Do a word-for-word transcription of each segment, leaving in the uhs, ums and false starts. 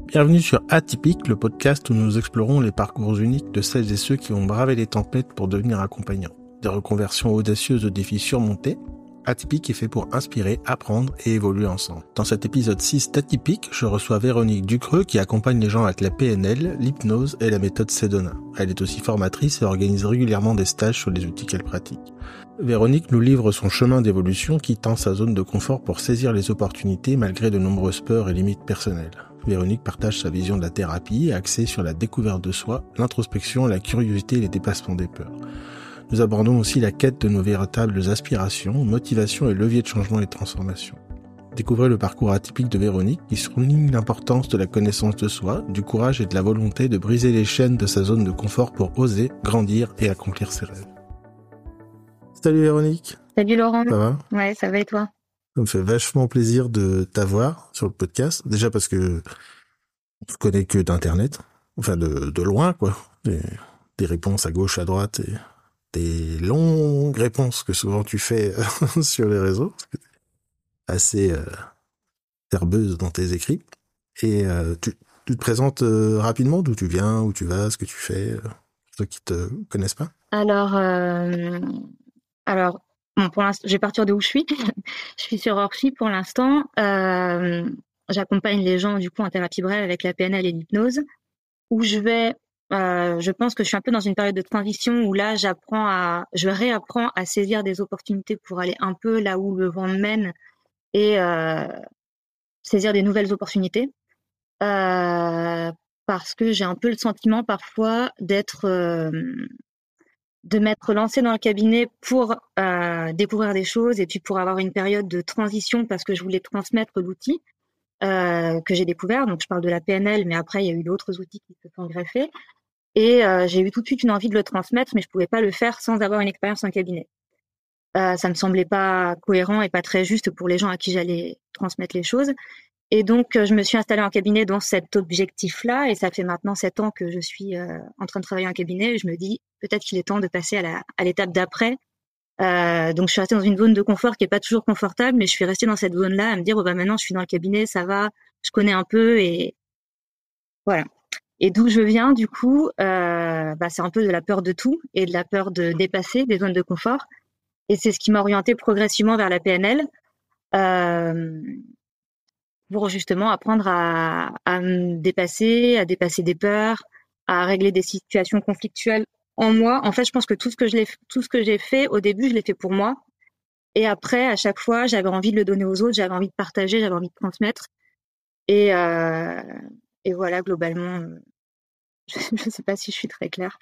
Bienvenue sur Atypique, le podcast où nous explorons les parcours uniques de celles et ceux qui ont bravé les tempêtes pour devenir accompagnants. Des reconversions audacieuses aux défis surmontés, Atypique est fait pour inspirer, apprendre et évoluer ensemble. Dans cet épisode six d'Atypique, je reçois Véronique Ducreux qui accompagne les gens avec la P N L, l'hypnose et la méthode Sedona. Elle est aussi formatrice et organise régulièrement des stages sur les outils qu'elle pratique. Véronique nous livre son chemin d'évolution quittant sa zone de confort pour saisir les opportunités malgré de nombreuses peurs et limites personnelles. Véronique partage sa vision de la thérapie axée sur la découverte de soi, l'introspection, la curiosité et les dépassements des peurs. Nous abordons aussi la quête de nos véritables aspirations, motivations et leviers de changement et de transformation. Découvrez le parcours atypique de Véronique qui souligne l'importance de la connaissance de soi, du courage et de la volonté de briser les chaînes de sa zone de confort pour oser, grandir et accomplir ses rêves. Salut Véronique. Salut Laurent. Ça va ? Ouais, ça va et toi ? Ça me fait vachement plaisir de t'avoir sur le podcast. Déjà parce que on se connaît que d'internet, enfin de, de loin quoi. Des, des réponses à gauche, à droite et des longues réponses que souvent tu fais sur les réseaux, parce que t'es assez euh, verbeuse dans tes écrits. Et euh, tu, tu te présentes euh, rapidement d'où tu viens, où tu vas, ce que tu fais, euh, pour ceux qui te connaissent pas. Alors, euh, alors bon, pour l'instant, je vais partir de où je suis. Je suis sur Orchi pour l'instant. Euh, j'accompagne les gens du coup en thérapie brève avec la P N L et l'hypnose, où je vais. Euh, je pense que je suis un peu dans une période de transition où là, j'apprends à, je réapprends à saisir des opportunités pour aller un peu là où le vent me mène et euh, saisir des nouvelles opportunités. Euh, parce que j'ai un peu le sentiment parfois d'être, euh, de m'être lancée dans le cabinet pour euh, découvrir des choses et puis pour avoir une période de transition parce que je voulais transmettre l'outil euh, que j'ai découvert. Donc je parle de la P N L, mais après il y a eu d'autres outils qui se sont greffés. Et euh, j'ai eu tout de suite une envie de le transmettre, mais je pouvais pas le faire sans avoir une expérience en cabinet. Euh, ça me semblait pas cohérent et pas très juste pour les gens à qui j'allais transmettre les choses. Et donc, euh, je me suis installée en cabinet dans cet objectif-là, et ça fait maintenant sept ans que je suis euh, en train de travailler en cabinet. Et je me dis peut-être qu'il est temps de passer à, la, à l'étape d'après. Euh, donc, je suis restée dans une zone de confort qui est pas toujours confortable, mais je suis restée dans cette zone-là à me dire oh, bah maintenant je suis dans le cabinet, ça va, je connais un peu et voilà. Et d'où je viens, du coup, euh, bah, c'est un peu de la peur de tout et de la peur de dépasser des zones de confort. Et c'est ce qui m'a orientée progressivement vers la P N L euh, pour justement apprendre à, à me dépasser, à dépasser des peurs, à régler des situations conflictuelles en moi. En fait, je pense que tout ce que je l'ai, tout ce que j'ai fait au début, je l'ai fait pour moi. Et après, à chaque fois, j'avais envie de le donner aux autres, j'avais envie de partager, j'avais envie de transmettre. Et, euh, et voilà, globalement. Je ne sais pas si je suis très claire.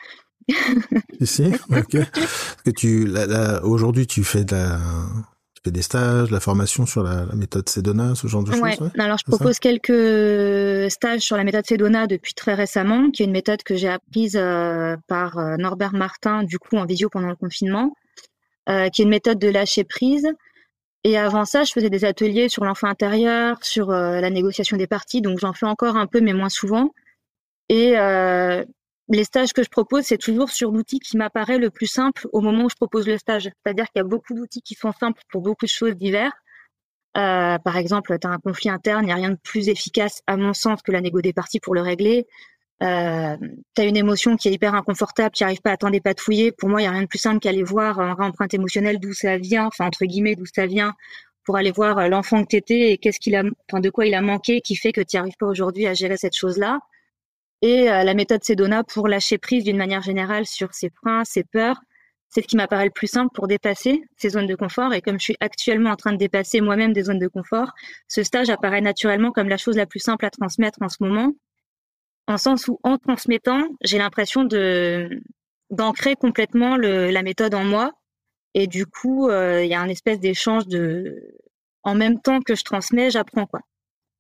Si, ok. Parce que tu, là, là, aujourd'hui, tu fais de la, tu fais des stages, de la formation sur la, la méthode Sedona, ce genre de Ouais. choses. Ouais. Alors, je C'est propose ça quelques stages sur la méthode Sedona depuis très récemment, qui est une méthode que j'ai apprise euh, par euh, Norbert Martin, du coup, en visio pendant le confinement, euh, qui est une méthode de lâcher prise. Et avant ça, je faisais des ateliers sur l'enfant intérieur, sur euh, la négociation des parties, donc j'en fais encore un peu, mais moins souvent. Et euh, les stages que je propose, c'est toujours sur l'outil qui m'apparaît le plus simple au moment où je propose le stage. C'est-à-dire qu'il y a beaucoup d'outils qui sont simples pour beaucoup de choses diverses. Euh, par exemple, tu as un conflit interne, il n'y a rien de plus efficace à mon sens que la négo des parties pour le régler. Euh, tu as une émotion qui est hyper inconfortable, tu n'arrives pas à t'en dépatouiller. Pour moi, il n'y a rien de plus simple qu'aller voir en réempreinte émotionnelle d'où ça vient, enfin entre guillemets d'où ça vient, pour aller voir l'enfant que tu étais et qu'est-ce qu'il a, enfin de quoi il a manqué qui fait que tu n'y arrives pas aujourd'hui à gérer cette chose-là. Et euh, la méthode Sedona pour lâcher prise d'une manière générale sur ses freins, ses peurs, c'est ce qui m'apparaît le plus simple pour dépasser ces zones de confort. Et comme je suis actuellement en train de dépasser moi-même des zones de confort, ce stage apparaît naturellement comme la chose la plus simple à transmettre en ce moment, en sens où en transmettant, j'ai l'impression de d'ancrer complètement le, la méthode en moi. Et du coup, il euh, y a un espèce d'échange de, en même temps que je transmets, j'apprends quoi.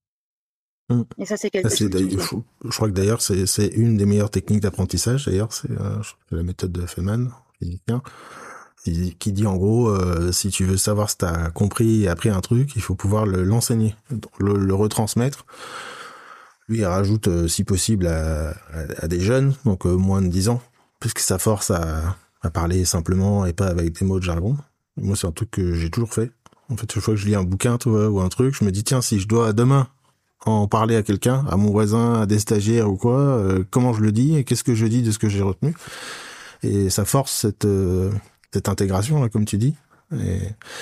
Mmh. Et ça, c'est quelque ça, c'est chose. Je, je crois que d'ailleurs, c'est, c'est une des meilleures techniques d'apprentissage. D'ailleurs, c'est euh, la méthode de Feynman, physicien, qui, qui dit en gros, euh, si tu veux savoir si tu as compris et appris un truc, il faut pouvoir le, l'enseigner, le, le retransmettre. Lui, il rajoute, euh, si possible, à, à, à des jeunes, donc euh, moins de dix ans, puisque ça force à, à parler simplement et pas avec des mots de jargon. Moi, c'est un truc que j'ai toujours fait. En fait, chaque fois que je lis un bouquin, tu vois, ou un truc, je me dis, tiens, si je dois demain en parler à quelqu'un, à mon voisin, à des stagiaires ou quoi, euh, comment je le dis et qu'est-ce que je dis de ce que j'ai retenu. Et ça force cette, euh, cette intégration, là, comme tu dis. Et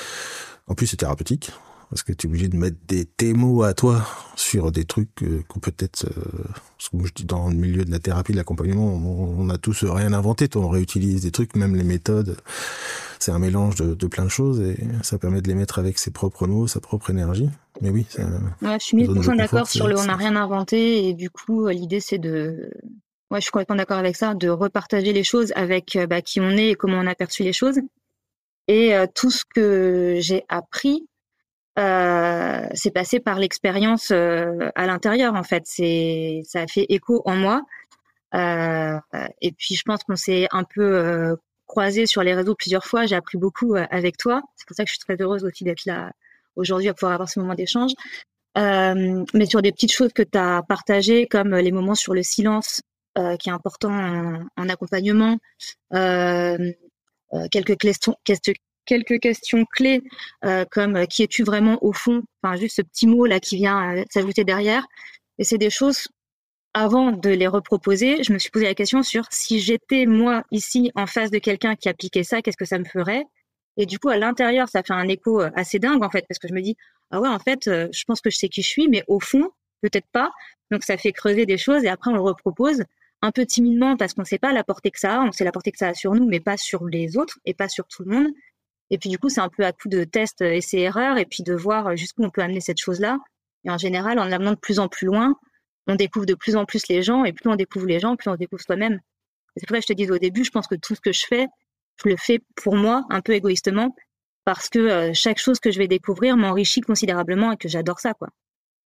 en plus, c'est thérapeutique. Parce que tu es obligé de mettre des tes mots à toi sur des trucs euh, qu'on peut-être... Euh, parce que moi, je dis, dans le milieu de la thérapie, de l'accompagnement, on, on a tous rien inventé. Toi, on réutilise des trucs, même les méthodes. C'est un mélange de, de plein de choses et ça permet de les mettre avec ses propres mots, sa propre énergie. Mais oui, c'est... Ouais, je suis mille pour cent d'accord sur le on n'a rien inventé. Et du coup, l'idée, c'est de... Ouais, je suis complètement d'accord avec ça, de repartager les choses avec bah, qui on est et comment on a perçu les choses. Et euh, tout ce que j'ai appris, euh, c'est passé par l'expérience euh, à l'intérieur, en fait. C'est, ça a fait écho en moi. Euh, et puis, je pense qu'on s'est un peu euh, croisés sur les réseaux plusieurs fois. J'ai appris beaucoup euh, avec toi. C'est pour ça que je suis très heureuse aussi d'être là aujourd'hui, à pouvoir avoir ce moment d'échange. Euh, mais sur des petites choses que tu as partagées, comme les moments sur le silence, euh, qui est important en, en accompagnement, euh, euh, quelques questions, quelques questions clés, euh, comme euh, qui es-tu vraiment au fond, enfin juste ce petit mot là qui vient euh, s'ajouter derrière. Et c'est des choses, avant de les reproposer, je me suis posé la question sur si j'étais moi ici en face de quelqu'un qui appliquait ça, qu'est-ce que ça me ferait? Et du coup, à l'intérieur, ça fait un écho assez dingue, en fait, parce que je me dis, ah ouais, en fait, euh, je pense que je sais qui je suis, mais au fond, peut-être pas. Donc, ça fait creuser des choses et après, on le repropose un peu timidement parce qu'on ne sait pas la portée que ça a. On sait la portée que ça a sur nous, mais pas sur les autres et pas sur tout le monde. Et puis, du coup, c'est un peu à coup de tests, essais-erreurs et puis de voir jusqu'où on peut amener cette chose-là. Et en général, en l'amenant de plus en plus loin, on découvre de plus en plus les gens et plus on découvre les gens, plus on découvre soi-même. Et c'est pour ça que je te disais au début, je pense que tout ce que je fais, je le fais pour moi, un peu égoïstement, parce que euh, chaque chose que je vais découvrir m'enrichit considérablement et que j'adore ça, quoi.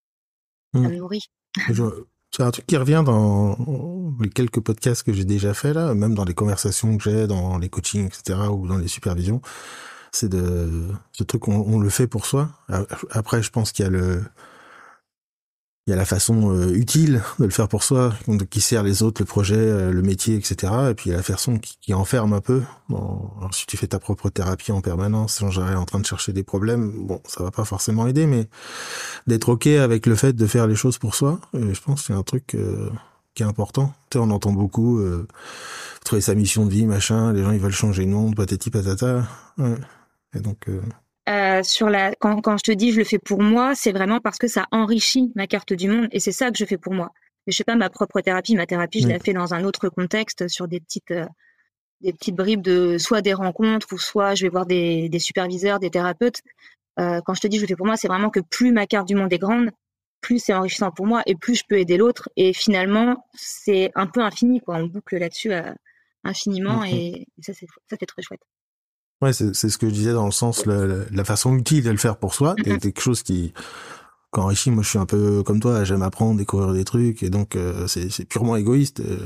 Mmh. Ça me nourrit. Je... C'est un truc qui revient dans les quelques podcasts que j'ai déjà fait là, même dans les conversations que j'ai, dans les coachings, et cetera, ou dans les supervisions. C'est de ce truc, on, on le fait pour soi. Après, je pense qu'il y a le il y a la façon euh, utile de le faire pour soi, qui sert les autres, le projet, euh, le métier, et cetera. Et puis il y a la façon qui, qui enferme un peu. Bon, alors, si tu fais ta propre thérapie en permanence, sans jamais en train de chercher des problèmes, bon, ça va pas forcément aider, mais d'être ok avec le fait de faire les choses pour soi, euh, je pense que c'est un truc euh, qui est important. Tu sais, on entend beaucoup euh, trouver sa mission de vie, machin. Les gens ils veulent changer le monde, patati patata. Ouais. Et donc. Euh... Euh, sur la, quand, quand je te dis je le fais pour moi, c'est vraiment parce que ça enrichit ma carte du monde et c'est ça que je fais pour moi. Mais je sais pas, ma propre thérapie, ma thérapie, je oui. la fais dans un autre contexte, sur des petites, euh, des petites bribes de soit des rencontres ou soit je vais voir des, des superviseurs, des thérapeutes. Euh, quand je te dis je le fais pour moi, c'est vraiment que plus ma carte du monde est grande, plus c'est enrichissant pour moi et plus je peux aider l'autre. Et finalement, c'est un peu infini, quoi. On boucle là-dessus euh, infiniment mm-hmm. et, et ça, c'est, ça, c'est très chouette. Ouais, c'est, c'est ce que je disais dans le sens, la, la façon utile de le faire pour soi, mm-hmm. quelque chose qui, qui enrichit. Moi, je suis un peu comme toi, j'aime apprendre, découvrir des trucs, et donc euh, c'est, c'est purement égoïste euh,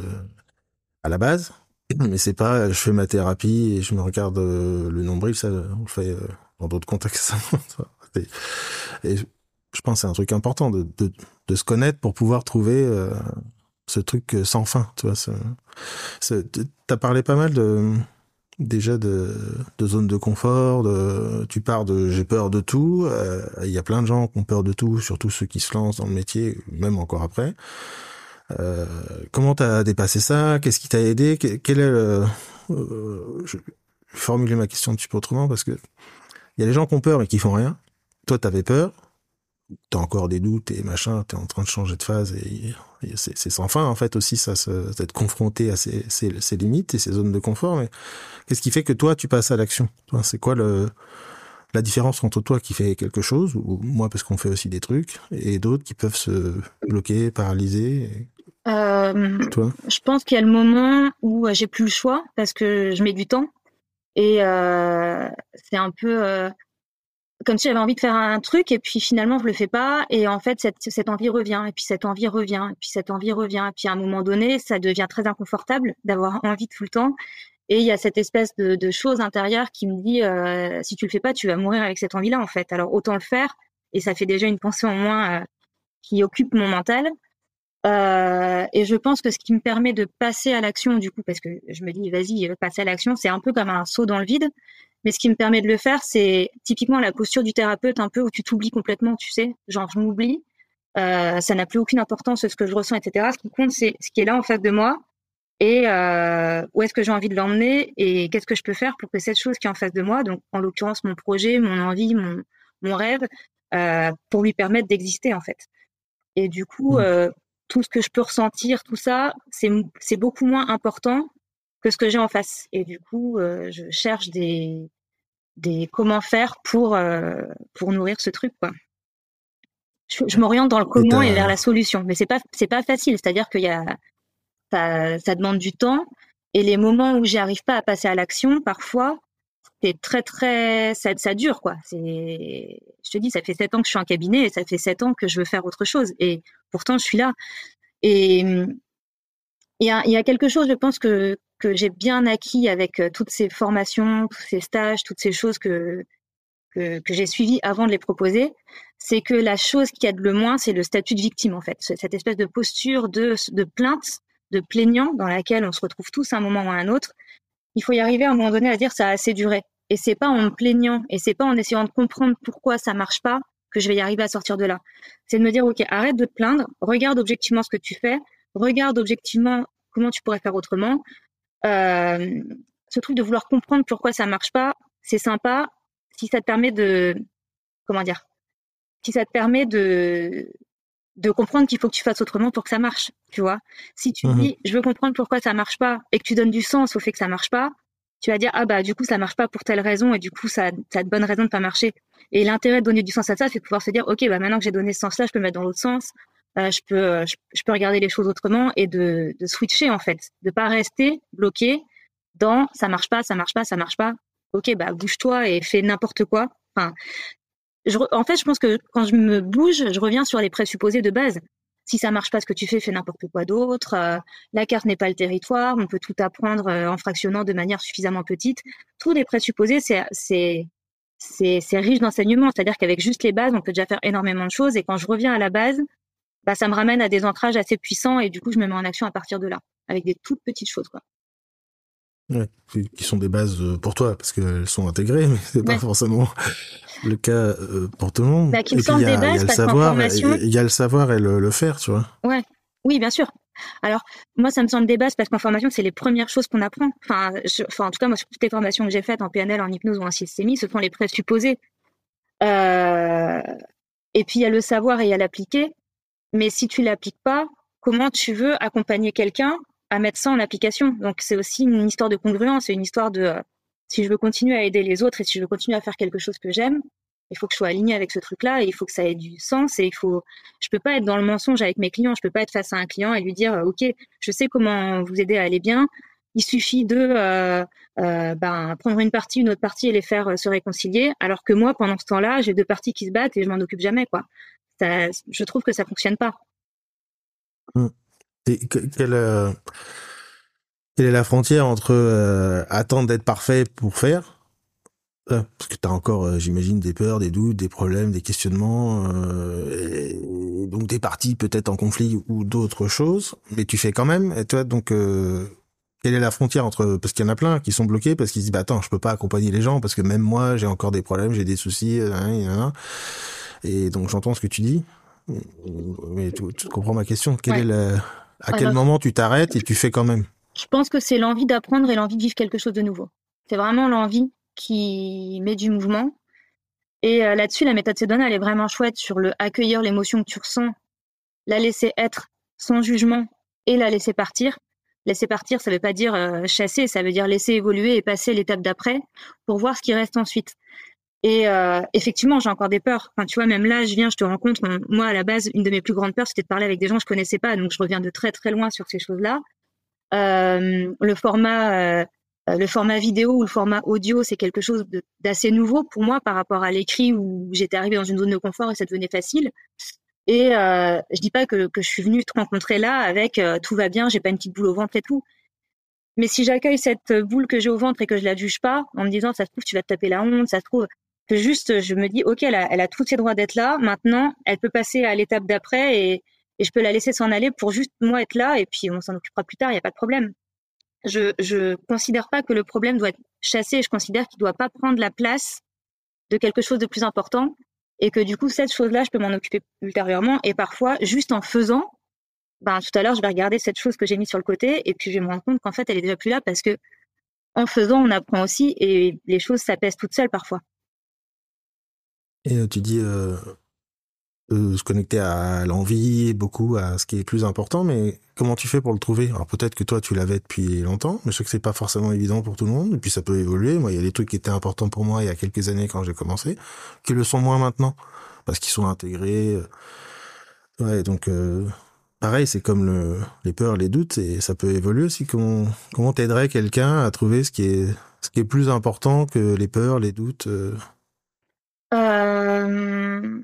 à la base. Mais c'est pas, je fais ma thérapie et je me regarde euh, le nombril, ça, on le fait euh, dans d'autres contextes. et, et je pense que c'est un truc important de, de, de se connaître pour pouvoir trouver euh, ce truc sans fin. Tu vois, ce, ce, t'as parlé pas mal de déjà de, de zone de confort, de, tu pars de j'ai peur de tout, il euh, y a plein de gens qui ont peur de tout, surtout ceux qui se lancent dans le métier, même encore après. Euh, comment t'as dépassé ça? Qu'est-ce qui t'a aidé? Quel est le... Euh, je vais formuler ma question un petit peu autrement, parce que il y a des gens qui ont peur mais qui font rien. Toi, t'avais peur, t'as encore des doutes et machin, t'es en train de changer de phase et, et c'est, c'est sans fin en fait aussi ça, se, d'être confronté à ces, ces, ces limites et ces zones de confort. Mais qu'est-ce qui fait que toi tu passes à l'action? C'est quoi le, la différence entre toi qui fais quelque chose, ou moi parce qu'on fait aussi des trucs, et d'autres qui peuvent se bloquer, paralyser et... euh, toi je pense qu'il y a le moment où j'ai plus le choix parce que je mets du temps et euh, c'est un peu... Euh, comme si j'avais envie de faire un truc et puis finalement je le fais pas et en fait cette, cette envie revient et puis cette envie revient et puis cette envie revient et puis à un moment donné ça devient très inconfortable d'avoir envie tout le temps et il y a cette espèce de, de chose intérieure qui me dit euh, si tu le fais pas tu vas mourir avec cette envie là en fait, alors autant le faire et ça fait déjà une pensée en moins euh, qui occupe mon mental euh, et je pense que ce qui me permet de passer à l'action du coup parce que je me dis vas-y passer à l'action, c'est un peu comme un saut dans le vide. Mais ce qui me permet de le faire, c'est typiquement la posture du thérapeute un peu où tu t'oublies complètement, tu sais. Genre, je m'oublie Euh, ça n'a plus aucune importance ce que je ressens, et cetera. Ce qui compte, c'est ce qui est là en face de moi et euh, où est-ce que j'ai envie de l'emmener et qu'est-ce que je peux faire pour que cette chose qui est en face de moi, donc en l'occurrence mon projet, mon envie, mon, mon rêve, euh, pour lui permettre d'exister en fait. Et du coup, Mmh. euh, tout ce que je peux ressentir, tout ça, c'est, c'est beaucoup moins important que ce que j'ai en face. Et du coup, euh, je cherche des, des comment faire pour, euh, pour nourrir ce truc, quoi. Je, je m'oriente dans le Et comment et vers la t'as solution, mais c'est pas, c'est pas facile. C'est-à-dire qu'il y a, ça, ça demande du temps. Et les moments où j'y arrive pas à passer à l'action, parfois, c'est très très ça, ça dure quoi. C'est, je te dis, ça fait sept ans que je suis en cabinet et ça fait sept ans que je veux faire autre chose et pourtant je suis là. Et il y a, il y a quelque chose, je pense que que j'ai bien acquis avec euh, toutes ces formations, tous ces stages, toutes ces choses que que, que j'ai suivies avant de les proposer, c'est que la chose qui aide le moins, c'est le statut de victime en fait, cette espèce de posture de de plainte, de plaignant dans laquelle on se retrouve tous à un moment ou à un autre. Il faut y arriver à un moment donné à dire ça a assez duré. Et c'est pas en me plaignant et c'est pas en essayant de comprendre pourquoi ça marche pas que je vais y arriver à sortir de là. C'est de me dire, OK, arrête de te plaindre, regarde objectivement ce que tu fais, regarde objectivement comment tu pourrais faire autrement. Euh, ce truc de vouloir comprendre pourquoi ça marche pas, c'est sympa si ça te permet de, comment dire, si ça te permet de, de comprendre qu'il faut que tu fasses autrement pour que ça marche, tu vois. Si tu Mmh. dis, je veux comprendre pourquoi ça marche pas et que tu donnes du sens au fait que ça marche pas, tu vas dire, ah bah, du coup, ça marche pas pour telle raison et du coup, ça, ça a de bonnes raisons de pas marcher. Et l'intérêt de donner du sens à ça, c'est de pouvoir se dire, OK, bah, maintenant que j'ai donné ce sens-là, je peux le mettre dans l'autre sens, euh, je peux, euh, je, je peux regarder les choses autrement et de, de switcher, en fait. De pas rester bloqué dans, ça marche pas, ça marche pas, ça marche pas. OK, bah, bouge-toi et fais n'importe quoi. Enfin, je, en fait, je pense que quand je me bouge, je reviens sur les présupposés de base. Si ça marche pas ce que tu fais, fais n'importe quoi d'autre. Euh, la carte n'est pas le territoire. On peut tout apprendre euh, en fractionnant de manière suffisamment petite. Tous les présupposés, c'est c'est c'est c'est riche d'enseignement. C'est-à-dire qu'avec juste les bases, on peut déjà faire énormément de choses. Et quand je reviens à la base, bah ça me ramène à des ancrages assez puissants. Et du coup, je me mets en action à partir de là, avec des toutes petites choses, quoi. Ouais, qui qui sont des bases euh, pour toi, parce qu'elles sont intégrées, mais c'est pas Ouais. forcément le cas euh, pour tout le monde. Bah, qui me Et puis il y semblent des a, il y a bases le parce qu'en savoir, et- formation, il y a le savoir et le, le faire, tu vois. ouais, oui, bien sûr. Alors, moi, ça me semble des bases parce qu'en formation, c'est les premières choses qu'on apprend. Enfin, je- enfin, en tout cas, moi, sur toutes les formations que j'ai faites en P N L, en hypnose ou en systémie, ce sont les présupposés. Euh, et puis, il y a le savoir et il y a l'appliquer. Mais si tu l'appliques pas, comment tu veux accompagner quelqu'un à mettre ça en application? Donc, c'est aussi une histoire de congruence, c'est une histoire de euh, si je veux continuer à aider les autres et si je veux continuer à faire quelque chose que j'aime, il faut que je sois alignée avec ce truc-là et il faut que ça ait du sens et il faut, je peux pas être dans le mensonge avec mes clients, je peux pas être face à un client et lui dire, euh, OK, je sais comment vous aider à aller bien. Il suffit de euh, euh, ben, prendre une partie, une autre partie et les faire euh, se réconcilier, alors que moi, pendant ce temps-là, j'ai deux parties qui se battent et je m'en occupe jamais, quoi. Ça, je trouve que ça fonctionne pas. Mm. Et que- quelle, euh, quelle est la frontière entre euh, attendre d'être parfait pour faire, euh, parce que t'as encore, euh, j'imagine, des peurs, des doutes, des problèmes, des questionnements, euh, et donc des parties peut-être en conflit ou d'autres choses, mais tu fais quand même. Et toi, donc, euh, quelle est la frontière entre, parce qu'il y en a plein qui sont bloqués parce qu'ils se disent, bah attends, je peux pas accompagner les gens parce que même moi, j'ai encore des problèmes, j'ai des soucis, euh, hein, hein, hein. Et donc j'entends ce que tu dis, mais tu, tu comprends ma question. Quelle est Ouais. la, à quel Alors, moment tu t'arrêtes et tu fais quand même? je pense que c'est l'envie d'apprendre et l'envie de vivre quelque chose de nouveau. C'est vraiment l'envie qui met du mouvement. Et euh, là-dessus, la méthode Sedona, elle est vraiment chouette sur le accueillir l'émotion que tu ressens, la laisser être sans jugement et la laisser partir. Laisser partir, ça veut pas dire euh, chasser, ça veut dire laisser évoluer et passer l'étape d'après pour voir ce qui reste ensuite. Et euh, effectivement, j'ai encore des peurs. Enfin, tu vois, même là, je viens, je te rencontre. On- moi, à la base, une de mes plus grandes peurs, c'était de parler avec des gens que je connaissais pas. Donc, je reviens de très très loin sur ces choses-là. Euh, le format, euh, le format vidéo ou le format audio, c'est quelque chose de- d'assez nouveau pour moi par rapport à l'écrit où j'étais arrivée dans une zone de confort et ça devenait facile. Et euh, je dis pas que, que je suis venue te rencontrer là avec euh, tout va bien, j'ai pas une petite boule au ventre et tout. Mais si j'accueille cette boule que j'ai au ventre et que je la juge pas, en me disant ça se trouve tu vas te taper la honte, ça se trouve que juste je me dis ok elle a, elle a tous ses droits d'être là, maintenant elle peut passer à l'étape d'après et, et je peux la laisser s'en aller pour juste moi être là et puis on s'en occupera plus tard, il y a pas de problème. Je je considère pas que le problème doit être chassé, je considère qu'il doit pas prendre la place de quelque chose de plus important et que du coup, cette chose-là, je peux m'en occuper ultérieurement. Et parfois, juste en faisant, ben, tout à l'heure, je vais regarder cette chose que j'ai mise sur le côté et puis je vais me rendre compte qu'en fait, elle est déjà plus là parce que en faisant, on apprend aussi et les choses s'apaisent toutes seules parfois. Et euh, tu dis euh, euh, se connecter à l'envie, beaucoup à ce qui est plus important, mais comment tu fais pour le trouver? Alors peut-être que toi tu l'avais depuis longtemps, mais je sais que c'est pas forcément évident pour tout le monde, et puis ça peut évoluer. Moi, il y a des trucs qui étaient importants pour moi il y a quelques années quand j'ai commencé, qui le sont moins maintenant, parce qu'ils sont intégrés. euh, Ouais, donc euh, pareil, c'est comme le, les peurs, les doutes, et ça peut évoluer aussi. Comment, comment t'aiderais quelqu'un à trouver ce qui est, ce qui est plus important que les peurs, les doutes euh, Euh...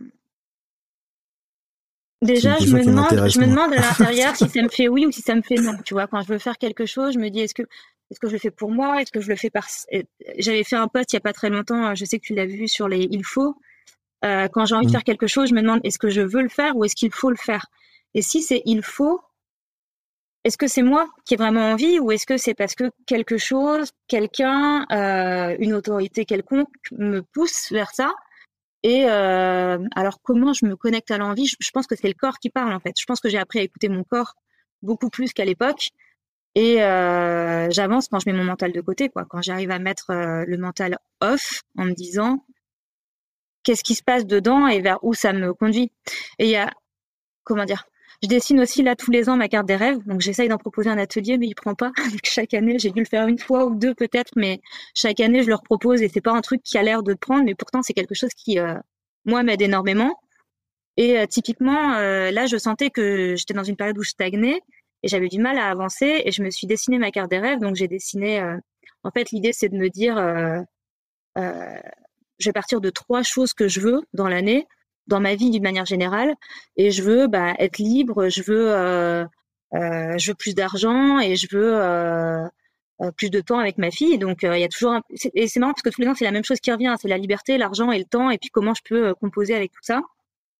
C'est une Déjà, je question me qui demande, je m'intéresse me moi. demande à l'intérieur si ça me fait oui ou si ça me fait non. Tu vois, quand je veux faire quelque chose, je me dis est-ce que est-ce que je le fais pour moi, est-ce que je le fais par. J'avais fait un post il y a pas très longtemps, je sais que tu l'as vu sur les il faut. Euh, quand j'ai envie de Mm. faire quelque chose, je me demande est-ce que je veux le faire ou est-ce qu'il faut le faire. Et si c'est il faut, est-ce que c'est moi qui ai vraiment envie ou est-ce que c'est parce que quelque chose, quelqu'un, euh, une autorité quelconque me pousse vers ça? Et euh, alors comment je me connecte à l'envie? je, je pense que c'est le corps qui parle en fait. Je pense que j'ai appris à écouter mon corps beaucoup plus qu'à l'époque. Et euh, j'avance quand je mets mon mental de côté, quoi. Quand j'arrive à mettre euh, le mental off en me disant qu'est-ce qui se passe dedans et vers où ça me conduit. Et il y a, comment dire, je dessine aussi là tous les ans ma carte des rêves, donc j'essaye d'en proposer un atelier, mais il prend pas. Donc, chaque année, j'ai dû le faire une fois ou deux peut-être, mais chaque année je le propose et c'est pas un truc qui a l'air de prendre, mais pourtant c'est quelque chose qui, euh, moi, m'aide énormément. Et euh, typiquement, euh, là, je sentais que j'étais dans une période où je stagnais et j'avais du mal à avancer et je me suis dessiné ma carte des rêves. Donc j'ai dessiné. Euh, en fait, l'idée c'est de me dire, euh, euh, je vais partir de trois choses que je veux dans l'année, dans ma vie d'une manière générale, et je veux bah, être libre, je veux, euh, euh, je veux plus d'argent et je veux euh, euh, plus de temps avec ma fille. Donc euh, il y a toujours un... et c'est marrant parce que tous les ans c'est la même chose qui revient, hein, c'est la liberté, l'argent et le temps, et puis comment je peux euh, composer avec tout ça.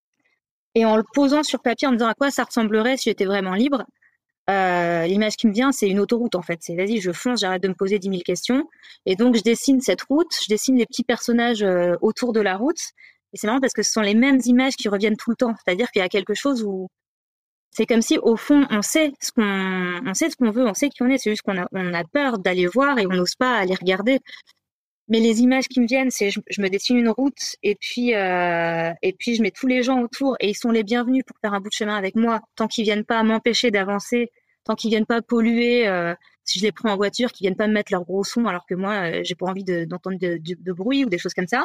Et en le posant sur papier, en me disant à quoi ça ressemblerait si j'étais vraiment libre, euh, l'image qui me vient, c'est une autoroute en fait. C'est vas-y, je fonce, j'arrête de me poser dix mille questions. Et donc, je dessine cette route, je dessine les petits personnages euh, autour de la route. Et c'est marrant parce que ce sont les mêmes images qui reviennent tout le temps. C'est-à-dire qu'il y a quelque chose où c'est comme si, au fond, on sait ce qu'on, on sait ce qu'on veut, on sait qui on est. C'est juste qu'on a, on a peur d'aller voir et on n'ose pas aller regarder. Mais les images qui me viennent, c'est je, je me dessine une route et puis euh, et puis je mets tous les gens autour et ils sont les bienvenus pour faire un bout de chemin avec moi tant qu'ils viennent pas m'empêcher d'avancer, tant qu'ils viennent pas polluer. Euh, si je les prends en voiture, qu'ils viennent pas me mettre leur gros son alors que moi euh, j'ai pas envie de, d'entendre de, de, de bruit ou des choses comme ça.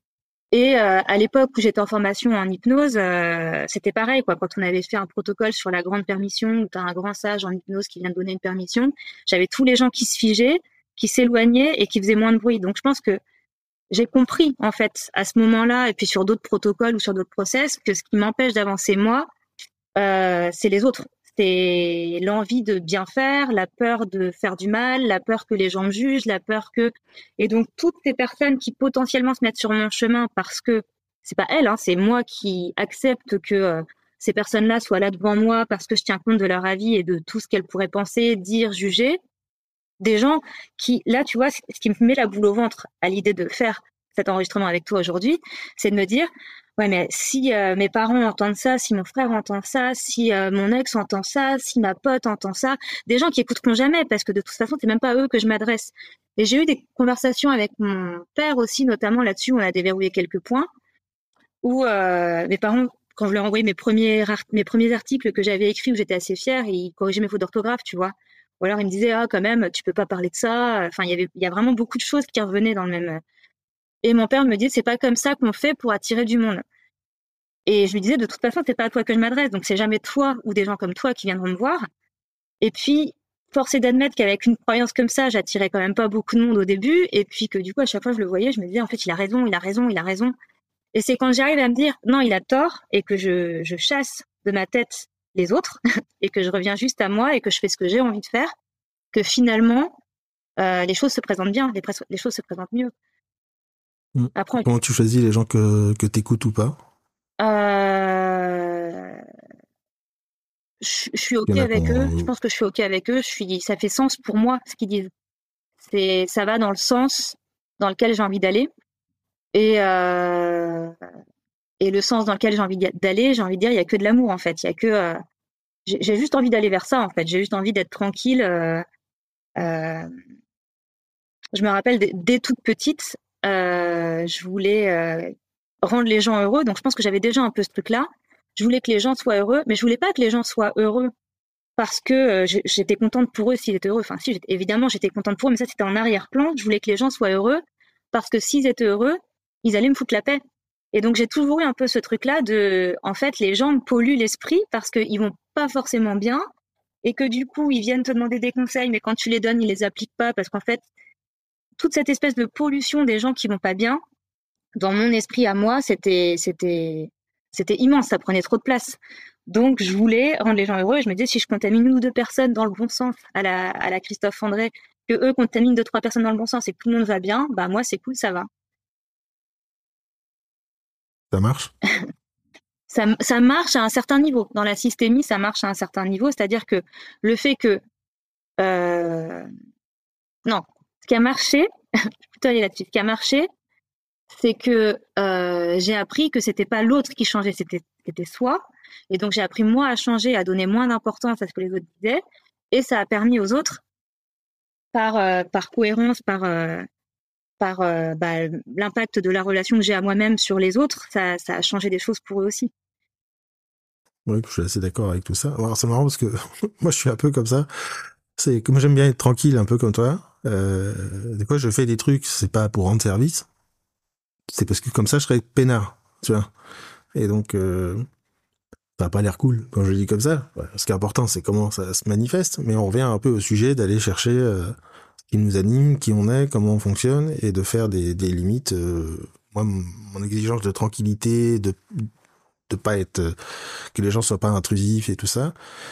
Et euh, à l'époque où j'étais en formation en hypnose, euh, c'était pareil quoi. Quand on avait fait un protocole sur la grande permission, où tu as un grand sage en hypnose qui vient de donner une permission, j'avais tous les gens qui se figeaient, qui s'éloignaient et qui faisaient moins de bruit. Donc je pense que j'ai compris en fait à ce moment-là et puis sur d'autres protocoles ou sur d'autres process que ce qui m'empêche d'avancer moi, euh, c'est les autres. C'est l'envie de bien faire, la peur de faire du mal, la peur que les gens me jugent, la peur que... Et donc, toutes ces personnes qui potentiellement se mettent sur mon chemin parce que c'est pas elles, hein, c'est moi qui accepte que euh, ces personnes-là soient là devant moi parce que je tiens compte de leur avis et de tout ce qu'elles pourraient penser, dire, juger. Des gens qui, là, tu vois, ce qui me met la boule au ventre à l'idée de faire cet enregistrement avec toi aujourd'hui, c'est de me dire, ouais, mais si euh, mes parents entendent ça, si mon frère entend ça, si euh, mon ex entend ça, si ma pote entend ça, des gens qui écouteront jamais parce que de toute façon, c'est même pas à eux que je m'adresse. Et j'ai eu des conversations avec mon père aussi, notamment là-dessus, où on a déverrouillé quelques points, où euh, mes parents, quand je leur ai envoyé mes premiers, mes premiers articles que j'avais écrits où j'étais assez fière, ils corrigeaient mes fautes d'orthographe, tu vois. Ou alors ils me disaient, ah, quand même, tu peux pas parler de ça. Enfin, il y avait, il y a vraiment beaucoup de choses qui revenaient dans le même. Et mon père me dit, c'est pas comme ça qu'on fait pour attirer du monde. Et je lui disais, de toute façon, c'est pas à toi que je m'adresse, donc c'est jamais toi ou des gens comme toi qui viendront me voir. Et puis, force est d'admettre qu'avec une croyance comme ça, j'attirais quand même pas beaucoup de monde au début, et puis que du coup, à chaque fois, je le voyais, je me disais, en fait, il a raison, il a raison, il a raison. Et c'est quand j'arrive à me dire, non, il a tort, et que je, je chasse de ma tête les autres, et que je reviens juste à moi, et que je fais ce que j'ai envie de faire, que finalement, euh, les choses se présentent bien, les, les choses se présentent mieux. Mm. Après, Comment tu choisis les gens que, que t'écoutes ou pas? euh, je, je suis Il ok y en a avec eux. Je qu'on... pense que je suis ok avec eux. Je suis, ça fait sens pour moi ce qu'ils disent. C'est, ça va dans le sens dans lequel j'ai envie d'aller. Et euh, et le sens dans lequel j'ai envie d'aller, j'ai envie de dire, il y a que de l'amour en fait. Il y a que, euh, j'ai, j'ai juste envie d'aller vers ça en fait. J'ai juste envie d'être tranquille. Euh, euh, je me rappelle dès, dès toute petite, euh, je voulais euh, rendre les gens heureux. Donc je pense que j'avais déjà un peu ce truc-là. Je voulais que les gens soient heureux, mais je voulais pas que les gens soient heureux parce que euh, j'ai- j'étais contente pour eux s'ils étaient heureux. Enfin, si, j'étais- évidemment, j'étais contente pour eux, mais ça, c'était en arrière-plan. Je voulais que les gens soient heureux parce que s'ils étaient heureux, ils allaient me foutre la paix. Et donc, j'ai toujours eu un peu ce truc-là de, en fait, les gens me polluent l'esprit parce qu'ils vont pas forcément bien et que du coup, ils viennent te demander des conseils, mais quand tu les donnes, ils les appliquent pas parce qu'en fait, toute cette espèce de pollution des gens qui vont pas bien, dans mon esprit à moi, c'était, c'était, c'était immense, ça prenait trop de place. Donc, je voulais rendre les gens heureux. Et je me disais, si je contamine une ou deux personnes dans le bon sens, à la, à la Christophe André, que eux contaminent deux, trois personnes dans le bon sens et que tout le monde va bien, bah, moi, c'est cool, ça va. Ça marche? Ça, ça marche à un certain niveau. Dans la systémie, ça marche à un certain niveau. C'est-à-dire que le fait que, euh, non, ce qui a marché, plutôt aller là-dessus, ce qui a marché, c'est que euh, j'ai appris que c'était pas l'autre qui changeait, c'était c'était soi. Et donc j'ai appris moi à changer, à donner moins d'importance à ce que les autres disaient, et ça a permis aux autres, par euh, par cohérence, par euh, par euh, bah, l'impact de la relation que j'ai à moi-même sur les autres, ça ça a changé des choses pour eux aussi. Oui, je suis assez d'accord avec tout ça. Alors, c'est marrant parce que moi, je suis un peu comme ça. C'est comme j'aime bien être tranquille, un peu comme toi. Euh, des fois, je fais des trucs, c'est pas pour rendre service, c'est parce que comme ça, je serais peinard, tu vois. Et donc, euh, ça n'a pas l'air cool quand je le dis comme ça. Ouais, ce qui est important, c'est comment ça se manifeste. Mais on revient un peu au sujet d'aller chercher euh, ce qui nous anime, qui on est, comment on fonctionne, et de faire des, des limites. Euh, moi, mon exigence de tranquillité, de de pas être, euh, que les gens soient pas intrusifs et tout ça,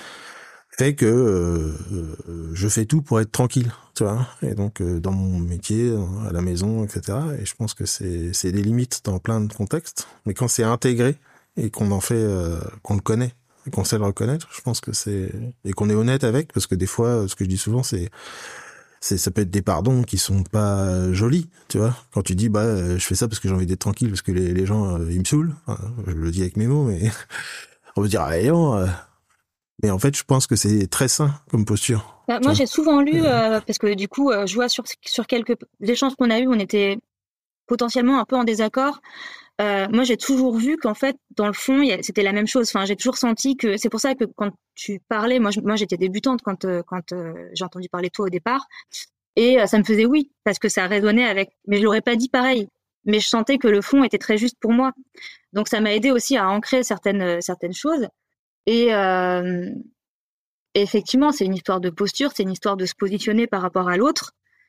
fait que euh, euh, je fais tout pour être tranquille, tu vois. Et donc euh, dans mon métier, à la maison, et cetera. Et je pense que c'est c'est des limites dans plein de contextes. Mais quand c'est intégré et qu'on en fait, euh, qu'on le connaît et qu'on sait le reconnaître, je pense que c'est et qu'on est honnête avec, parce que des fois, ce que je dis souvent, c'est c'est ça peut être des pardons qui sont pas jolis, tu vois. Quand tu dis bah euh, je fais ça parce que j'ai envie d'être tranquille, parce que les, les gens euh, ils me saoulent. Enfin, je le dis avec mes mots, mais on va dire ah, non, euh, mais en fait, je pense que c'est très sain comme posture. Bah, Tu moi, vois. j'ai souvent lu, Euh, euh, parce que du coup, euh, je vois sur sur quelques échanges qu'on a eus, on était potentiellement un peu en désaccord. Euh, moi, j'ai toujours vu qu'en fait, dans le fond, y a- c'était la même chose. Enfin, j'ai toujours senti que c'est pour ça que quand tu parlais, moi, je- moi, j'étais débutante quand euh, quand euh, j'ai entendu parler de toi au départ, et euh, ça me faisait oui parce que ça résonnait avec. Mais je l'aurais pas dit pareil. Mais je sentais que le fond était très juste pour moi. Donc, ça m'a aidé aussi à ancrer certaines euh, certaines choses. Et euh, effectivement, c'est une histoire de posture, c'est une histoire de se positionner par rapport à l'autre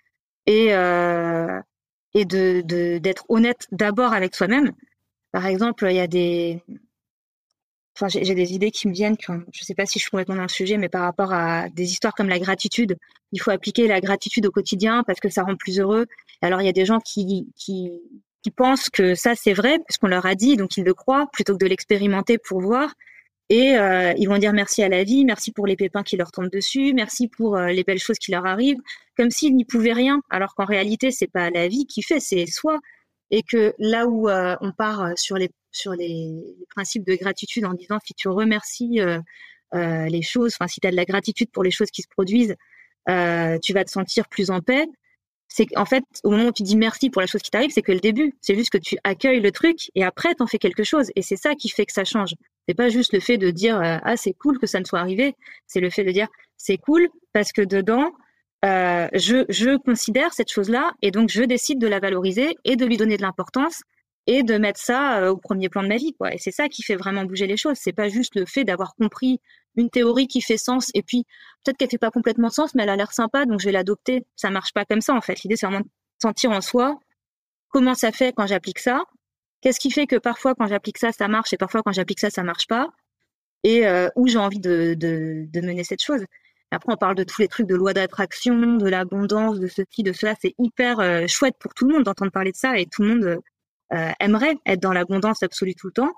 et euh, et de de d'être honnête d'abord avec soi-même. Par exemple, il y a des enfin, j'ai j'ai des idées qui me viennent quand je sais pas si je suis complètement dans le sujet, mais par rapport à des histoires comme la gratitude. Il faut appliquer la gratitude au quotidien parce que ça rend plus heureux. Alors, il y a des gens qui, qui, qui pensent que ça, c'est vrai, puisqu'on leur a dit, donc ils le croient, plutôt que de l'expérimenter pour voir. Et euh, ils vont dire merci à la vie, merci pour les pépins qui leur tombent dessus, merci pour euh, les belles choses qui leur arrivent, comme s'ils n'y pouvaient rien, alors qu'en réalité, c'est pas la vie qui fait, c'est soi. Et que là où euh, on part sur les sur les, les principes de gratitude en disant si tu remercies euh, euh, les choses, enfin si tu as de la gratitude pour les choses qui se produisent, euh, tu vas te sentir plus en paix. C'est qu'en fait, au moment où tu dis merci pour la chose qui t'arrive, c'est que le début. C'est juste que tu accueilles le truc et après, t'en fais quelque chose. Et c'est ça qui fait que ça change. C'est pas juste le fait de dire euh, ah c'est cool que ça ne soit arrivé. C'est le fait de dire c'est cool parce que dedans, euh, je je considère cette chose-là et donc je décide de la valoriser et de lui donner de l'importance et de mettre ça euh, au premier plan de ma vie, quoi. Et c'est ça qui fait vraiment bouger les choses. C'est pas juste le fait d'avoir compris une théorie qui fait sens et puis peut-être qu'elle fait pas complètement sens, mais elle a l'air sympa, donc je vais l'adopter. Ça marche pas comme ça, en fait. L'idée, c'est vraiment de sentir en soi comment ça fait quand j'applique ça. Qu'est-ce qui fait que parfois, quand j'applique ça, ça marche et parfois, quand j'applique ça, ça marche pas. Et euh, où j'ai envie de, de, de mener cette chose. Après, on parle de tous les trucs de loi d'attraction, de l'abondance, de ceci, de cela. C'est hyper euh, chouette pour tout le monde d'entendre parler de ça et tout le monde euh, aimerait être dans l'abondance absolue tout le temps.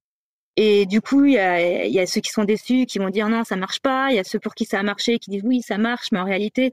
Et du coup, il y a, il y a ceux qui sont déçus, qui vont dire non, ça marche pas. Il y a ceux pour qui ça a marché, qui disent oui, ça marche, mais en réalité,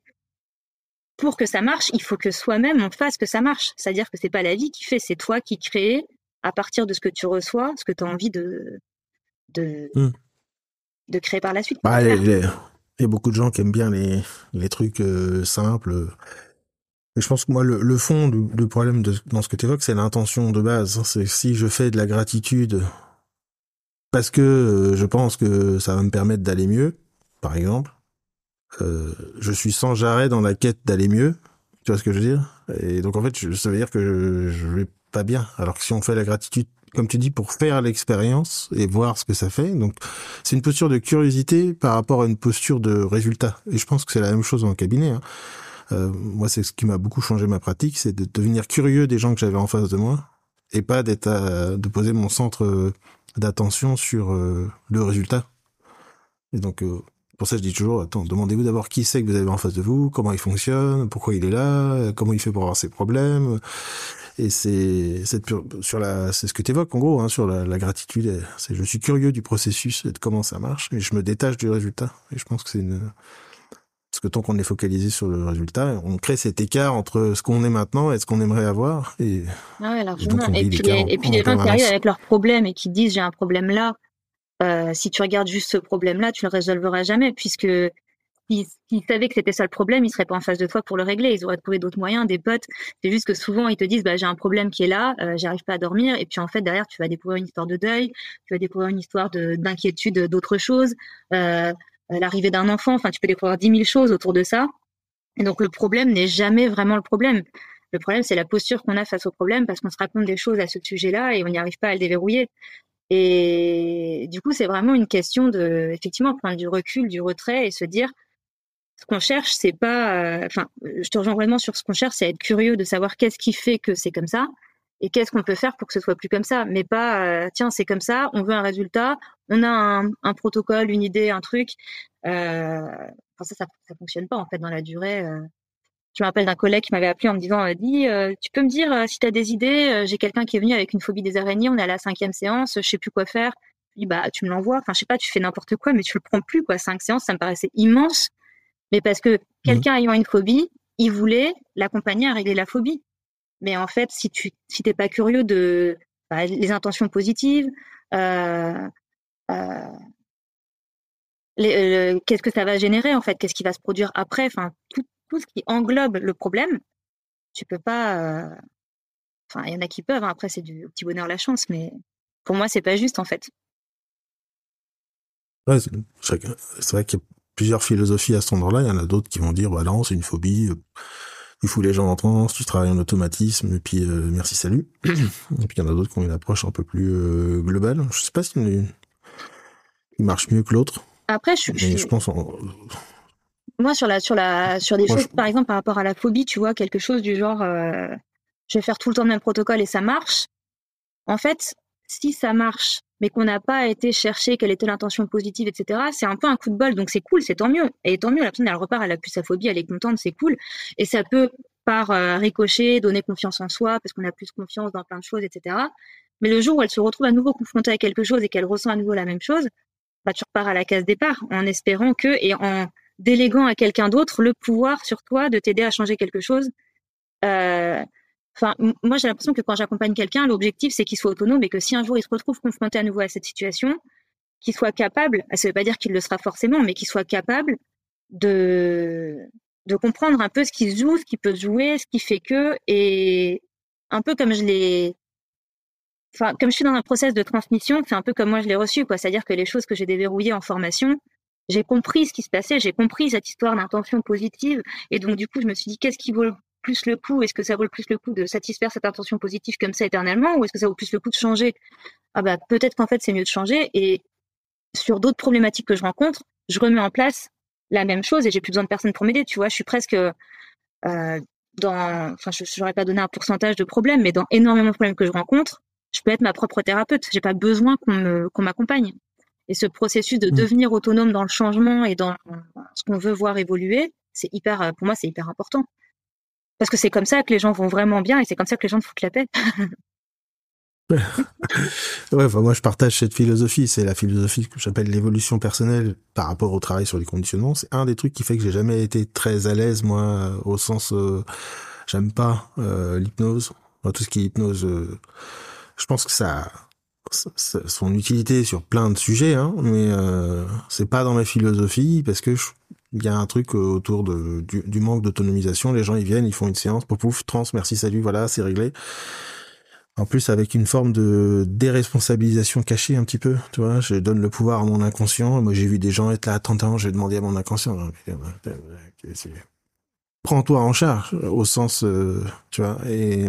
pour que ça marche, il faut que soi-même on fasse que ça marche. C'est-à-dire que c'est pas la vie qui fait, c'est toi qui crée à partir de ce que tu reçois, ce que tu as envie de, de, Hmm. de créer par la suite. Bah, les- les- il y a beaucoup de gens qui aiment bien les, les trucs euh, simples. Et je pense que moi, le, le fond du, du problème de, dans ce que tu évoques, c'est l'intention de base. C'est si je fais de la gratitude parce que euh, je pense que ça va me permettre d'aller mieux, par exemple, euh, je suis sans arrêt dans la quête d'aller mieux. Tu vois ce que je veux dire? Et donc en fait, je, ça veut dire que je, je vais pas bien. Alors que si on fait la gratitude, comme tu dis, pour faire l'expérience et voir ce que ça fait, donc c'est une posture de curiosité par rapport à une posture de résultat. Et je pense que c'est la même chose dans le cabinet. Hein. Euh, moi, c'est ce qui m'a beaucoup changé ma pratique, c'est de devenir curieux des gens que j'avais en face de moi et pas d'être à, de poser mon centre d'attention sur euh, le résultat. Et donc, euh, pour ça, je dis toujours, attends, demandez-vous d'abord qui c'est que vous avez en face de vous, comment il fonctionne, pourquoi il est là, comment il fait pour avoir ses problèmes. Et c'est, c'est sur la, c'est ce que tu évoques, en gros, hein, sur la, la gratitude. C'est, je suis curieux du processus et de comment ça marche, et je me détache du résultat. Et je pense que c'est une, parce que tant qu'on est focalisé sur le résultat, on crée cet écart entre ce qu'on est maintenant et ce qu'on aimerait avoir. Et, Ah ouais, et donc, largement. on Et vit puis, l'écart les, en, et puis en les gens qui arrivent permanence. avec leurs problèmes et qui disent j'ai un problème là, euh, si tu regardes juste ce problème-là, tu le résolveras jamais, puisque s'ils s'ils savaient que c'était ça le problème, ils seraient pas en face de toi pour le régler. Ils auraient trouvé d'autres moyens, des potes. C'est juste que souvent, ils te disent, bah, j'ai un problème qui est là, euh, j'arrive pas à dormir. Et puis, en fait, derrière, tu vas découvrir une histoire de deuil, tu vas découvrir une histoire de, d'inquiétude d'autre chose, euh, l'arrivée d'un enfant. Enfin, tu peux découvrir dix mille choses autour de ça. Et donc, le problème n'est jamais vraiment le problème. Le problème, c'est la posture qu'on a face au problème parce qu'on se raconte des choses à ce sujet-là et on n'y arrive pas à le déverrouiller. Et du coup, c'est vraiment une question de, effectivement, prendre du recul, du retrait et se dire, ce qu'on cherche, c'est pas, enfin, euh, je te rejoins vraiment sur ce qu'on cherche, c'est être curieux de savoir qu'est-ce qui fait que c'est comme ça et qu'est-ce qu'on peut faire pour que ce soit plus comme ça, mais pas, euh, tiens, c'est comme ça, on veut un résultat, on a un, un protocole, une idée, un truc. Euh, enfin, ça, ça, ça fonctionne pas en fait dans la durée. Euh. Je me rappelle d'un collègue qui m'avait appelé en me disant, euh, dis, euh, tu peux me dire euh, si tu as des idées, euh, j'ai quelqu'un qui est venu avec une phobie des araignées, on est à la cinquième séance, je sais plus quoi faire. Je dis, bah, tu me l'envoies. Enfin, je sais pas, tu fais n'importe quoi, mais tu le prends plus, quoi. Cinq séances, ça me paraissait immense. Mais parce que Mmh. quelqu'un ayant une phobie, il voulait l'accompagner à régler la phobie. Mais en fait, si tu si t'es pas curieux de bah, les intentions positives, euh, euh, les, euh, qu'est-ce que ça va générer en fait, qu'est-ce qui va se produire après, enfin tout, tout ce qui englobe le problème, tu peux pas. euh, Enfin, il y en a qui peuvent. Hein, après, c'est du petit bonheur la chance, mais pour moi, c'est pas juste en fait. Ouais, c'est, chacun- c'est vrai qu'il y a plusieurs philosophies à cet endroit-là. Il y en a d'autres qui vont dire, bah non, c'est une phobie. euh, Tu fous les gens en transe, tu travailles en automatisme, et puis euh, merci, salut. Et puis il y en a d'autres qui ont une approche un peu plus euh, globale. Je sais pas si il marche mieux que l'autre, Après, je, je mais je suis pense en... moi sur la sur la sur des Moi, je... choses, par exemple par rapport à la phobie, tu vois, quelque chose du genre, euh, je vais faire tout le temps le même protocole et ça marche. En fait, si ça marche, mais qu'on n'a pas été chercher quelle était l'intention positive, et cetera, c'est un peu un coup de bol, donc c'est cool, c'est tant mieux. Et tant mieux, la personne, elle repart, elle a plus sa phobie, elle est contente, c'est cool. Et ça peut, par euh, ricochet, donner confiance en soi, parce qu'on a plus confiance dans plein de choses, et cetera. Mais le jour où elle se retrouve à nouveau confrontée à quelque chose et qu'elle ressent à nouveau la même chose, bah, tu repars à la case départ, en espérant que, et en déléguant à quelqu'un d'autre le pouvoir sur toi de t'aider à changer quelque chose. Euh, Enfin, moi, j'ai l'impression que quand j'accompagne quelqu'un, l'objectif, c'est qu'il soit autonome et que si un jour il se retrouve confronté à nouveau à cette situation, qu'il soit capable, ça veut pas dire qu'il le sera forcément, mais qu'il soit capable de, de comprendre un peu ce qui se joue, ce qui peut se jouer, ce qui fait que, et un peu comme je l'ai, enfin, comme je suis dans un process de transmission, c'est un peu comme moi je l'ai reçu, quoi. C'est-à-dire que les choses que j'ai déverrouillées en formation, j'ai compris ce qui se passait, j'ai compris cette histoire d'intention positive, et donc du coup, je me suis dit, qu'est-ce qui vaut plus le coup? Est-ce que ça vaut le plus le coup de satisfaire cette intention positive comme ça éternellement, ou est-ce que ça vaut plus le coup de changer? Ah bah peut-être qu'en fait c'est mieux de changer. Et sur d'autres problématiques que je rencontre, je remets en place la même chose et j'ai plus besoin de personne pour m'aider. Tu vois, je suis presque euh, dans, enfin, je n'aurais pas donné un pourcentage de problèmes, mais dans énormément de problèmes que je rencontre, je peux être ma propre thérapeute. J'ai pas besoin qu'on me, qu'on m'accompagne. Et ce processus de Mm. devenir autonome dans le changement et dans ce qu'on veut voir évoluer, c'est hyper, pour moi, c'est hyper important. Parce que c'est comme ça que les gens vont vraiment bien et c'est comme ça que les gens te foutent la paix. Ouais, enfin, moi je partage cette philosophie, c'est la philosophie que j'appelle l'évolution personnelle par rapport au travail sur les conditionnements. C'est un des trucs qui fait que j'ai jamais été très à l'aise, moi, au sens, euh, j'aime pas euh, l'hypnose, enfin, tout ce qui est hypnose, euh, je pense que ça, ça- ça- son utilité sur plein de sujets, hein, mais euh, c'est pas dans ma philosophie parce que je- il y a un truc autour de, du, du manque d'autonomisation. Les gens, ils viennent, ils font une séance, pouf, pouf, trans, merci, salut, voilà, c'est réglé. En plus, avec une forme de déresponsabilisation cachée un petit peu, tu vois, je donne le pouvoir à mon inconscient. Moi, j'ai vu des gens être là à trente ans, j'ai demandé à mon inconscient, prends-toi en charge, au sens, euh, tu vois, et,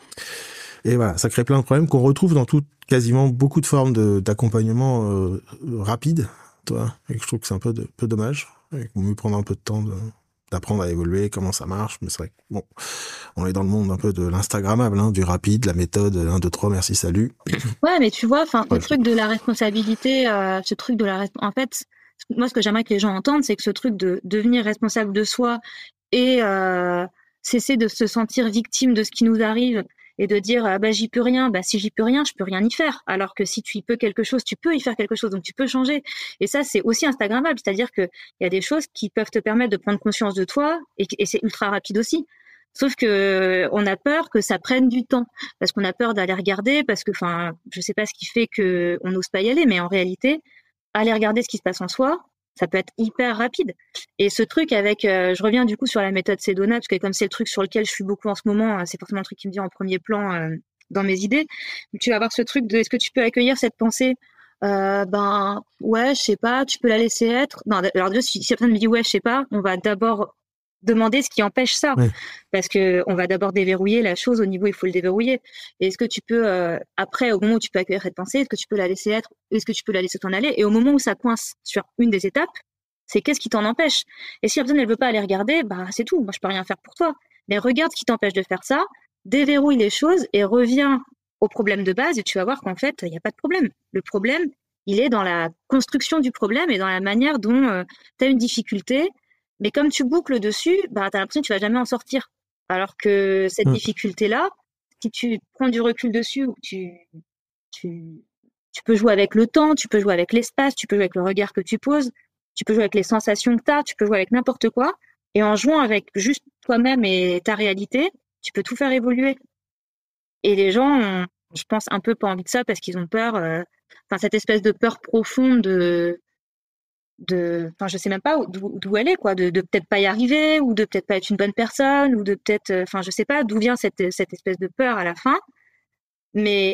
et voilà, ça crée plein de problèmes qu'on retrouve dans tout, quasiment beaucoup de formes de, d'accompagnement euh, rapide, tu vois, et que je trouve que c'est un peu, de, peu dommage, et qu'on mieux prendre un peu de temps de, d'apprendre à évoluer, comment ça marche, mais c'est vrai que, bon, on est dans le monde un peu de l'instagrammable, hein, du rapide, la méthode un, deux, trois, merci, salut. Ouais, mais tu vois, enfin, le Bref. truc de la responsabilité, euh, ce truc de la, res- en fait, moi, ce que j'aimerais que les gens entendent, c'est que ce truc de devenir responsable de soi et euh, cesser de se sentir victime de ce qui nous arrive et de dire, ah, bah, j'y peux rien, bah, si j'y peux rien, je peux rien y faire. Alors que si tu y peux quelque chose, tu peux y faire quelque chose, donc tu peux changer. Et ça, c'est aussi instagrammable, c'est-à-dire que il y a des choses qui peuvent te permettre de prendre conscience de toi et, et c'est ultra rapide aussi. Sauf que on a peur que ça prenne du temps parce qu'on a peur d'aller regarder, parce que, enfin, je sais pas ce qui fait que on n'ose pas y aller, mais en réalité, aller regarder ce qui se passe en soi, ça peut être hyper rapide. Et ce truc avec, euh, je reviens du coup sur la méthode Sedona, parce que comme c'est le truc sur lequel je suis beaucoup en ce moment, euh, c'est forcément le truc qui me vient en premier plan euh, dans mes idées. Tu vas avoir ce truc de, est-ce que tu peux accueillir cette pensée? Euh, ben ouais, je sais pas, tu peux la laisser être. Non, alors déjà, si, si la personne me dit ouais, je sais pas, on va d'abord demander ce qui empêche ça, Ouais. parce que on va d'abord déverrouiller la chose au niveau où il faut le déverrouiller. Et est-ce que tu peux euh, après, au moment où tu peux accueillir cette pensée, est-ce que tu peux la laisser être, est-ce que tu peux la laisser t'en aller? Et au moment où ça coince sur une des étapes, c'est qu'est-ce qui t'en empêche? Et si la personne elle veut pas aller regarder, bah c'est tout, moi je peux rien faire pour toi. Mais regarde ce qui t'empêche de faire ça, déverrouille les choses et reviens au problème de base et tu vas voir qu'en fait il n'y a pas de problème. Le problème, il est dans la construction du problème et dans la manière dont euh, tu as une difficulté. Mais comme tu boucles dessus, bah, tu as l'impression que tu vas jamais en sortir. Alors que cette Mm. difficulté-là, si tu prends du recul dessus, ou tu, tu, tu peux jouer avec le temps, tu peux jouer avec l'espace, tu peux jouer avec le regard que tu poses, tu peux jouer avec les sensations que tu as, tu peux jouer avec n'importe quoi. Et en jouant avec juste toi-même et ta réalité, tu peux tout faire évoluer. Et les gens ont, je pense, un peu pas envie de ça parce qu'ils ont peur, euh, enfin, cette espèce de peur profonde de, de, enfin, je sais même pas d'où, d'où elle est, quoi, de, de peut-être pas y arriver, ou de peut-être pas être une bonne personne, ou de peut-être, euh, enfin, je sais pas d'où vient cette, cette espèce de peur à la fin. Mais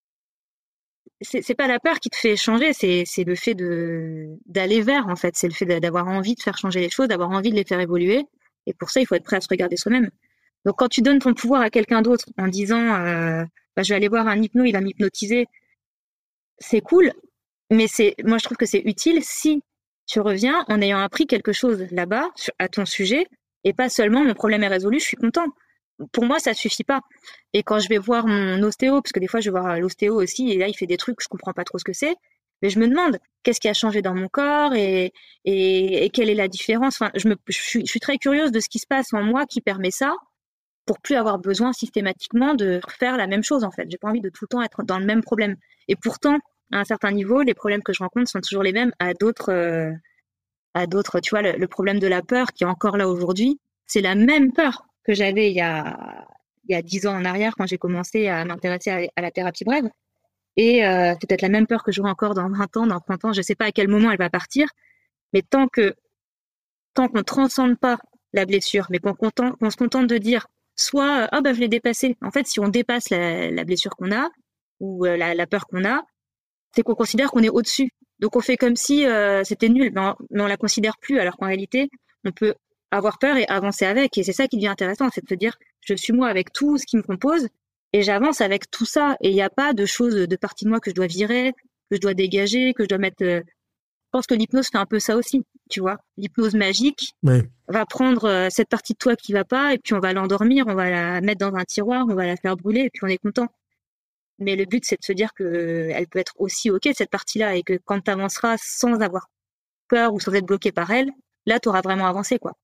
c'est, c'est pas la peur qui te fait changer, c'est, c'est le fait de, d'aller vers, en fait. C'est le fait d'avoir envie de faire changer les choses, d'avoir envie de les faire évoluer. Et pour ça, il faut être prêt à se regarder soi-même. Donc, quand tu donnes ton pouvoir à quelqu'un d'autre en disant, euh, bah, je vais aller voir un hypno, il va m'hypnotiser, c'est cool, mais c'est, moi, je trouve que c'est utile si tu reviens en ayant appris quelque chose là-bas à ton sujet et pas seulement mon problème est résolu, je suis content. Pour moi, ça suffit pas. Et quand je vais voir mon ostéo, parce que des fois, je vais voir l'ostéo aussi, et là, il fait des trucs, je comprends pas trop ce que c'est, mais je me demande qu'est-ce qui a changé dans mon corps et, et, et quelle est la différence. Enfin, je, me, je, suis, je suis très curieuse de ce qui se passe en moi qui permet ça pour plus avoir besoin systématiquement de faire la même chose, en fait. J'ai pas envie de tout le temps être dans le même problème. Et pourtant, à un certain niveau, les problèmes que je rencontre sont toujours les mêmes à d'autres, euh, à d'autres, tu vois, le, le problème de la peur qui est encore là aujourd'hui, c'est la même peur que j'avais il y a, il y a dix ans en arrière quand j'ai commencé à m'intéresser à, à la thérapie brève. Et euh, c'est peut-être la même peur que j'aurai encore dans vingt ans, dans trente ans, je sais pas à quel moment elle va partir, mais tant que, tant qu'on transcende pas la blessure, mais qu'on, contente, qu'on se contente de dire, soit, ah oh, bah je l'ai dépassé. En fait, si on dépasse la, la blessure qu'on a, ou euh, la, la peur qu'on a, c'est qu'on considère qu'on est au-dessus. Donc on fait comme si euh, c'était nul, mais on, mais on la considère plus, alors qu'en réalité, on peut avoir peur et avancer avec. Et c'est ça qui devient intéressant, c'est de se dire, je suis moi avec tout ce qui me compose, et j'avance avec tout ça. Et il n'y a pas de choses, de partie de moi que je dois virer, que je dois dégager, que je dois mettre... Euh... Je pense que l'hypnose fait un peu ça aussi, tu vois. L'hypnose magique Ouais. va prendre euh, cette partie de toi qui va pas, et puis on va l'endormir, on va la mettre dans un tiroir, on va la faire brûler, et puis on est content. Mais le but, c'est de se dire que elle peut être aussi OK, cette partie-là, et que quand tu avanceras sans avoir peur ou sans être bloqué par elle, là, tu auras vraiment avancé, quoi.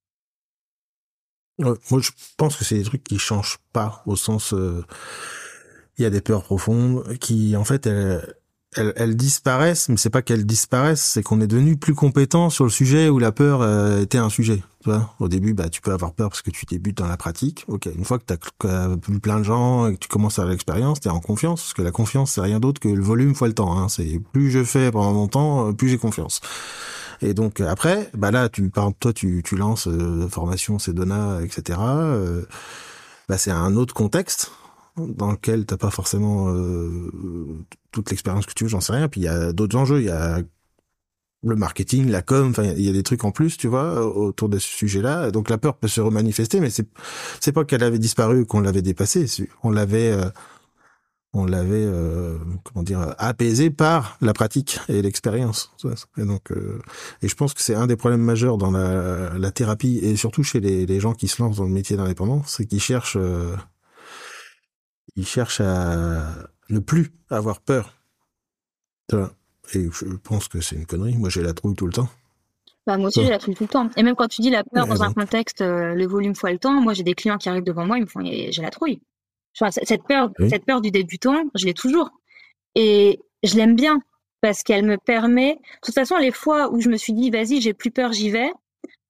Ouais, moi, je pense que c'est des trucs qui changent pas, au sens, euh, il y a des peurs profondes qui, en fait, elles, elles, elles disparaissent, mais c'est pas qu'elles disparaissent, c'est qu'on est devenu plus compétent sur le sujet où la peur euh, était un sujet. Tu vois, au début, bah, tu peux avoir peur parce que tu débutes dans la pratique. Ok, une fois que tu as vu plein de gens et que tu commences à avoir l'expérience, t'es en confiance, parce que la confiance, c'est rien d'autre que le volume fois le temps. Hein. C'est plus je fais pendant longtemps, plus j'ai confiance. Et donc après, bah là, tu, par exemple, toi, tu, tu lances euh, formation Sedona, et cetera. Euh, bah c'est un autre contexte dans lequel t'as pas forcément euh, toute l'expérience que tu veux, j'en sais rien. Puis il y a d'autres enjeux, il y a le marketing, la com, enfin il y a des trucs en plus, tu vois, autour de ce sujet-là. Donc la peur peut se remanifester, mais c'est c'est pas qu'elle avait disparu ou qu'on l'avait dépassée, on l'avait euh, on l'avait euh, comment dire apaisé par la pratique et l'expérience. Et donc euh, et je pense que c'est un des problèmes majeurs dans la, la thérapie et surtout chez les, les gens qui se lancent dans le métier d'indépendant, c'est qu'ils cherchent euh, ils cherchent à ne plus avoir peur. Tu vois. Et je pense que c'est une connerie. Moi, j'ai la trouille tout le temps. Bah, moi aussi, Ouais. j'ai la trouille tout le temps. Et même quand tu dis la peur Et dans un donc, contexte, euh, le volume fois le temps, moi, j'ai des clients qui arrivent devant moi, ils me font, Eh, j'ai la trouille. Enfin, c- cette peur, oui. cette peur du débutant, je l'ai toujours. Et je l'aime bien parce qu'elle me permet, de toute façon, les fois où je me suis dit, vas-y, j'ai plus peur, j'y vais,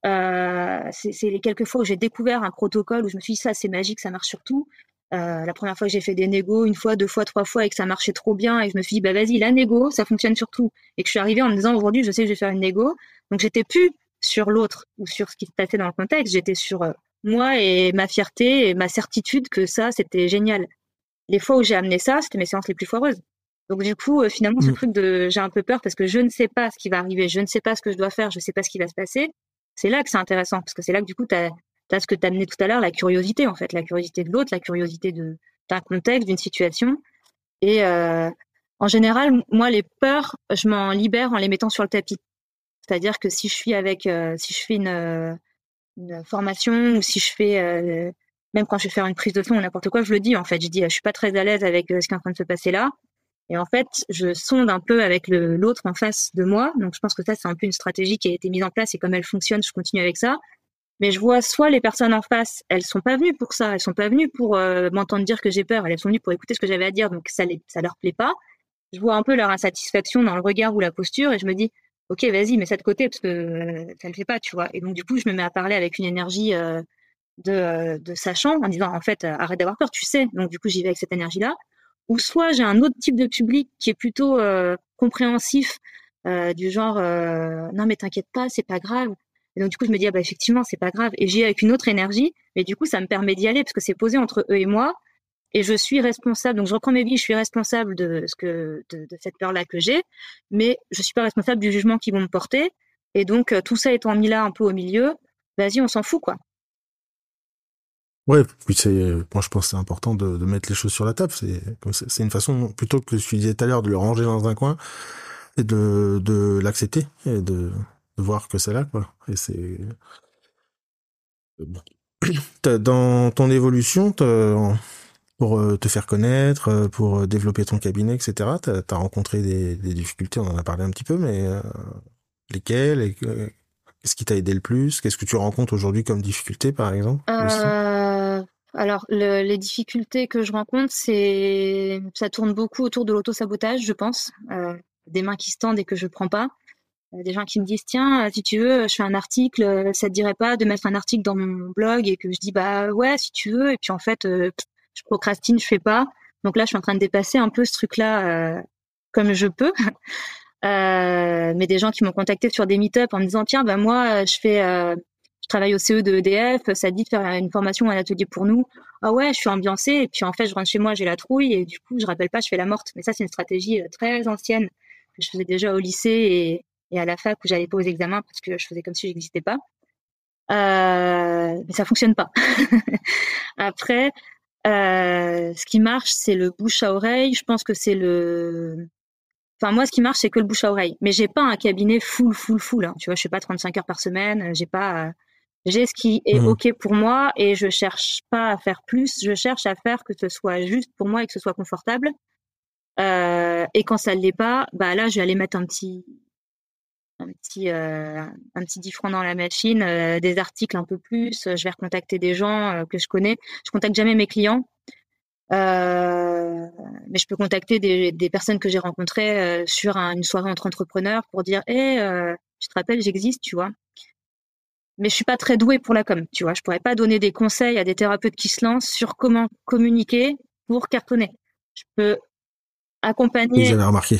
euh, c'est c'est les quelques fois où j'ai découvert un protocole où je me suis dit, ça, c'est magique, ça marche sur tout. Euh, la première fois que j'ai fait des négos, une fois, deux fois, trois fois, et que ça marchait trop bien, et je me suis dit, bah vas-y, la négo, ça fonctionne sur tout. Et que je suis arrivée en me disant, aujourd'hui, je sais que je vais faire une négo. Donc j'étais plus sur l'autre ou sur ce qui se passait dans le contexte, j'étais sur euh, moi et ma fierté et ma certitude que ça, c'était génial. Les fois où j'ai amené ça, c'était mes séances les plus foireuses. Donc du coup, euh, finalement, ce Mm. truc de j'ai un peu peur parce que je ne sais pas ce qui va arriver, je ne sais pas ce que je dois faire, je ne sais pas ce qui va se passer. C'est là que c'est intéressant parce que c'est là que du coup, tu as, ce que tu as amené tout à l'heure, la curiosité en fait, la curiosité de l'autre, la curiosité de d'un contexte, d'une situation. Et euh, en général, moi, les peurs, je m'en libère en les mettant sur le tapis. C'est-à-dire que si je suis avec, euh, si je fais une, euh, une formation ou si je fais euh, même quand je vais faire une prise de son ou n'importe quoi, je le dis en fait. Je dis, je suis pas très à l'aise avec euh, ce qui est en train de se passer là. Et en fait, je sonde un peu avec le, l'autre en face de moi. Donc, je pense que ça, c'est un peu une stratégie qui a été mise en place et comme elle fonctionne, je continue avec ça. Mais je vois soit les personnes en face, elles sont pas venues pour ça, elles sont pas venues pour euh, m'entendre dire que j'ai peur, elles sont venues pour écouter ce que j'avais à dire, donc ça, les, ça leur plaît pas. Je vois un peu leur insatisfaction dans le regard ou la posture et je me dis, ok, vas-y, mets ça de côté parce que euh, ça le fait pas, tu vois. Et donc, du coup, je me mets à parler avec une énergie euh, de, euh, de sachant en disant, en fait, euh, arrête d'avoir peur, tu sais. Donc, du coup, j'y vais avec cette énergie-là. Ou soit j'ai un autre type de public qui est plutôt euh, compréhensif, euh, du genre, euh, non, mais t'inquiète pas, c'est pas grave. Et donc, du coup, je me dis, ah bah, effectivement, c'est pas grave. Et j'y vais avec une autre énergie. Mais du coup, ça me permet d'y aller parce que c'est posé entre eux et moi. Et je suis responsable, donc je reprends mes billes, je suis responsable de ce que de, de cette peur-là que j'ai, mais je suis pas responsable du jugement qu'ils vont me porter. Et donc euh, tout ça étant mis là un peu au milieu, vas-y, on s'en fout quoi. Ouais, puis c'est, moi je pense que c'est important de, de mettre les choses sur la table. C'est, comme c'est, c'est une façon, plutôt que je disais tout à l'heure, de le ranger dans un coin et de, de l'accepter et de, de voir que c'est là, quoi. Et c'est, bon. T'as- dans ton évolution, t'as- pour euh, te faire connaître, euh, pour euh, développer ton cabinet, et cetera, t'as, t'as rencontré des, des difficultés, on en a parlé un petit peu, mais euh, lesquelles et, euh, qu'est-ce qui t'a aidé le plus? Qu'est-ce que tu rencontres aujourd'hui comme difficulté, par exemple, aussi? Euh, alors le, les difficultés que je rencontre, c'est ça tourne beaucoup autour de l'auto-sabotage, je pense. Euh, des mains qui se tendent et que je prends pas. Euh, Des gens qui me disent tiens, euh, si tu veux, je fais un article, euh, ça te dirait pas de mettre un article dans mon blog et que je dis bah ouais si tu veux et puis en fait euh, je procrastine, je fais pas. Donc là je suis en train de dépasser un peu ce truc-là euh, comme je peux. Euh, mais des gens qui m'ont contacté sur des meet-up en me disant tiens bah moi je fais euh, je travaille au C E de E D F, ça te dit de faire une formation ou un atelier pour nous. Ah ouais, je suis ambiancée et puis en fait je rentre chez moi, j'ai la trouille et du coup je rappelle pas, je fais la morte. Mais ça c'est une stratégie euh, très ancienne que je faisais déjà au lycée et, et à la fac où j'allais pas aux examens parce que je faisais comme si j'existais pas. Euh, mais ça fonctionne pas. Après, euh, ce qui marche c'est le bouche à oreille. Je pense que c'est le Enfin, moi, ce qui marche, c'est que le bouche à oreille. Mais j'ai pas un cabinet full, full, full. Hein. Tu vois, je fais pas trente-cinq heures par semaine. J'ai pas. euh, J'ai ce qui est Mmh. ok pour moi et je cherche pas à faire plus. Je cherche à faire que ce soit juste pour moi et que ce soit confortable. Euh, et quand ça ne l'est pas, bah là, je vais aller mettre un petit, un petit, euh, un petit dix francs dans la machine, euh, des articles un peu plus. Je vais recontacter des gens euh, que je connais. Je contacte jamais mes clients Euh, mais je peux contacter des, des personnes que j'ai rencontrées euh, sur un- une soirée entre entrepreneurs pour dire, hé, euh, tu te rappelles, j'existe, tu vois. Mais je suis pas très douée pour la com, tu vois. Je pourrais pas donner des conseils à des thérapeutes qui se lancent sur comment communiquer pour cartonner. Je peux Oui, accompagner. j'avais remarqué.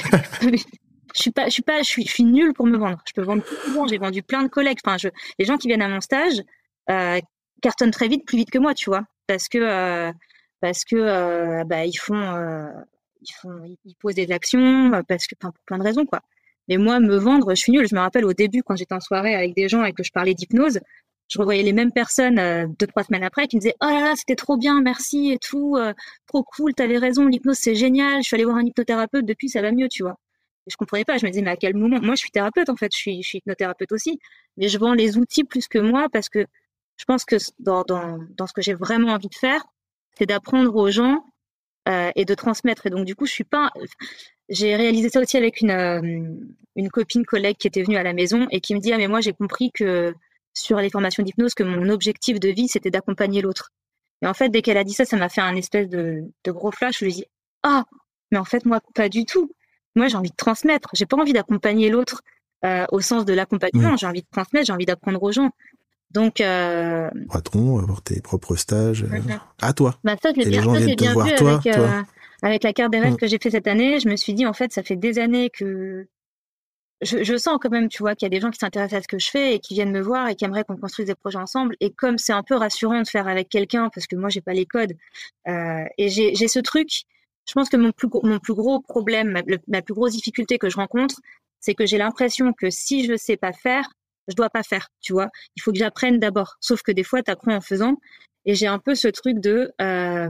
Je suis pas, je suis pas, je suis, je suis nulle pour me vendre. Je peux vendre tout bon. J'ai vendu plein de collègues. Enfin, je, les gens qui viennent à mon stage euh, cartonnent très vite, plus vite que moi, tu vois, parce que euh, parce que euh, bah ils font, euh, ils font, ils posent des actions, euh, parce que enfin, pour plein de raisons, quoi. Mais moi, me vendre, je suis nulle. Je me rappelle au début quand j'étais en soirée avec des gens et que je parlais d'hypnose, je revoyais les mêmes personnes euh, deux trois semaines après qui me disaient oh là là c'était trop bien, merci et tout, euh, trop cool, t'avais raison, l'hypnose c'est génial. Je suis allée voir un hypnothérapeute depuis, ça va mieux, tu vois. Je comprenais pas. Je me disais, mais à quel moment? Moi, je suis thérapeute, en fait. Je suis, je suis hypnothérapeute aussi. Mais je vends les outils plus que moi parce que je pense que dans, dans, dans ce que j'ai vraiment envie de faire, c'est d'apprendre aux gens euh, et de transmettre. Et donc, du coup, je suis pas. J'ai réalisé ça aussi avec une, euh, une copine, collègue qui était venue à la maison et qui me dit, ah, mais moi, j'ai compris que sur les formations d'hypnose, que mon objectif de vie, c'était d'accompagner l'autre. Et en fait, dès qu'elle a dit ça, ça m'a fait un espèce de, de gros flash. Je lui ai dit, ah, mais en fait, moi, pas du tout. Moi, j'ai envie de transmettre. J'ai pas envie d'accompagner l'autre euh, au sens de Mm. l'accompagnement. J'ai envie de transmettre, j'ai envie d'apprendre aux gens. Donc, euh, Patron, avoir tes propres stages euh, Mhm. à toi. bah ça, je l'ai Et les bien, gens ça, je viennent l'ai te bien vu voir, toi, avec toi. euh, avec la carte des rêves Mm. que j'ai fait cette année. Je me suis dit, en fait, ça fait des années que je, je sens quand même, tu vois, qu'il y a des gens qui s'intéressent à ce que je fais et qui viennent me voir et qui aimeraient qu'on construise des projets ensemble. Et comme c'est un peu rassurant de faire avec quelqu'un, parce que moi, j'ai pas les codes, euh, et j'ai, j'ai ce truc. Je pense que mon plus gros, mon plus gros problème, ma, le- ma plus grosse difficulté que je rencontre, c'est que j'ai l'impression que si je sais pas faire, je dois pas faire, tu vois. Il faut que j'apprenne d'abord. Sauf que des fois, tu apprends en faisant. Et j'ai un peu ce truc de, euh,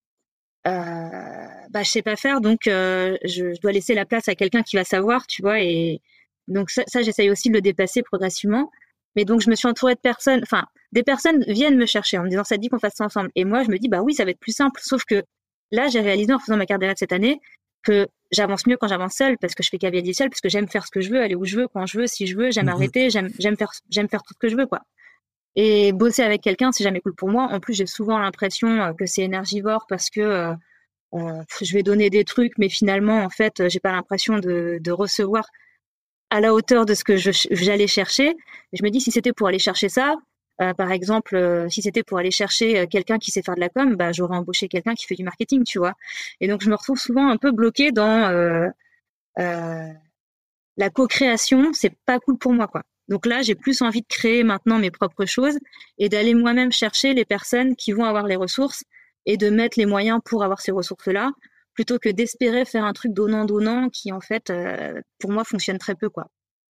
euh, bah, je sais pas faire, donc euh, je, je dois laisser la place à quelqu'un qui va savoir, tu vois. Et donc ça, ça j'essaye aussi de le dépasser progressivement. Mais donc je me suis entourée de personnes, enfin des personnes viennent me chercher en me disant ça te dit qu'on fasse ça ensemble. Et moi je me dis bah oui ça va être plus simple. Sauf que là j'ai réalisé en faisant ma carte des rêves cette année que j'avance mieux quand j'avance seule parce que je fais cavalier seule parce que j'aime faire ce que je veux, aller où je veux, quand je veux, si je veux, j'aime Mm, arrêter, j'aime j'aime faire j'aime faire tout ce que je veux quoi. Et bosser avec quelqu'un c'est jamais cool pour moi. En plus j'ai souvent l'impression euh, que c'est énergivore parce que euh, euh, je vais donner des trucs, mais finalement, en fait, j'ai pas l'impression de, de recevoir à la hauteur de ce que je, j'allais chercher. Et je me dis, si c'était pour aller chercher ça, euh, par exemple, euh, si c'était pour aller chercher euh, quelqu'un qui sait faire de la com, bah, j'aurais embauché quelqu'un qui fait du marketing, tu vois. Et donc, je me retrouve souvent un peu bloquée dans euh, euh, la co-création. C'est pas cool pour moi, quoi. Donc là, j'ai plus envie de créer maintenant mes propres choses et d'aller moi-même chercher les personnes qui vont avoir les ressources et de mettre les moyens pour avoir ces ressources-là, plutôt que d'espérer faire un truc donnant-donnant qui, en fait, euh, pour moi, fonctionne très peu, quoi.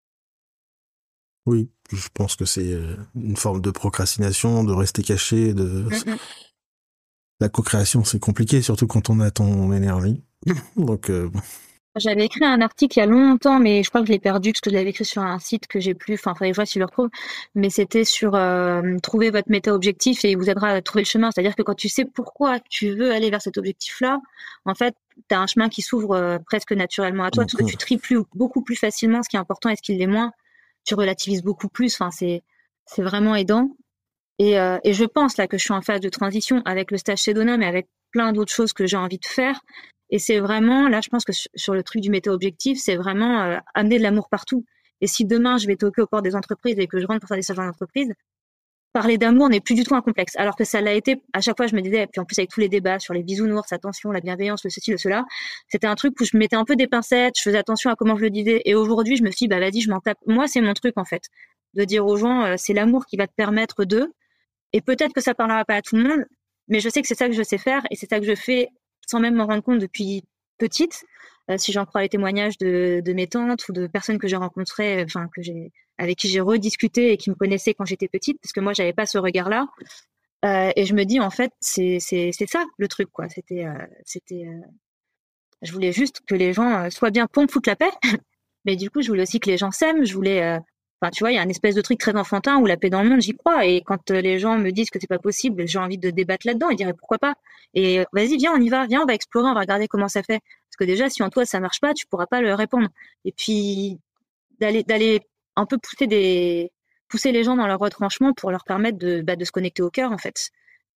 Oui, je pense que c'est euh, une forme de procrastination, de rester caché, de Mm-mm. la co-création, c'est compliqué, surtout quand on a ton énergie. Donc, euh, J'avais écrit un article il y a longtemps, mais je crois que je l'ai perdu parce que je l'avais écrit sur un site que j'ai plus. Enfin, faudrait que je vois si je le retrouve. Mais c'était sur euh, trouver votre méta-objectif et il vous aidera à trouver le chemin. C'est-à-dire que quand tu sais pourquoi tu veux aller vers cet objectif-là, en fait, tu as un chemin qui s'ouvre euh, presque naturellement à toi parce que tu tries plus, beaucoup plus facilement ce qui est important et ce qui l'est moins. Tu relativises beaucoup plus. Enfin, c'est c'est vraiment aidant. Et, euh, et je pense là que je suis en phase de transition avec le stage chez Dona, mais avec plein d'autres choses que j'ai envie de faire. Et c'est vraiment, là, je pense que sur, sur le truc du méta-objectif, c'est vraiment euh, amener de l'amour partout. Et si demain, je vais toquer aux portes des entreprises et que je rentre pour faire des stages en entreprise, parler d'amour n'est plus du tout un complexe. Alors que ça l'a été, à chaque fois, je me disais, et puis en plus avec tous les débats sur les bisounours, attention, la bienveillance, le ceci, le cela, c'était un truc où je mettais un peu des pincettes, je faisais attention à comment je le disais. Et aujourd'hui, je me suis dit, bah vas-y, je m'en tape. Moi, c'est mon truc, en fait. De dire aux gens, euh, c'est l'amour qui va te permettre de, et peut-être que ça parlera pas à tout le monde, mais je sais que c'est ça que je sais faire et c'est ça que je fais sans même m'en rendre compte depuis petite. Euh, si j'en crois les témoignages de, de mes tantes ou de personnes que j'ai rencontrées, enfin que j'ai avec qui j'ai rediscuté et qui me connaissaient quand j'étais petite, parce que moi j'avais pas ce regard-là. Euh, et je me dis en fait c'est c'est c'est ça le truc quoi. C'était euh, c'était euh, je voulais juste que les gens euh, soient bien pour me foutre la paix. Mais du coup, je voulais aussi que les gens s'aiment. Je voulais, euh, enfin, tu vois, il y a un espèce de truc très enfantin où la paix dans le monde, j'y crois. Et quand euh, les gens me disent que c'est pas possible, j'ai envie de débattre là-dedans et dire pourquoi pas. Et euh, vas-y, viens, on y va, viens, on va explorer, on va regarder comment ça fait. Parce que déjà, si en toi ça marche pas, tu pourras pas le répondre. Et puis d'aller, d'aller un peu pousser des, pousser les gens dans leur retranchement pour leur permettre de, bah, de se connecter au cœur, en fait.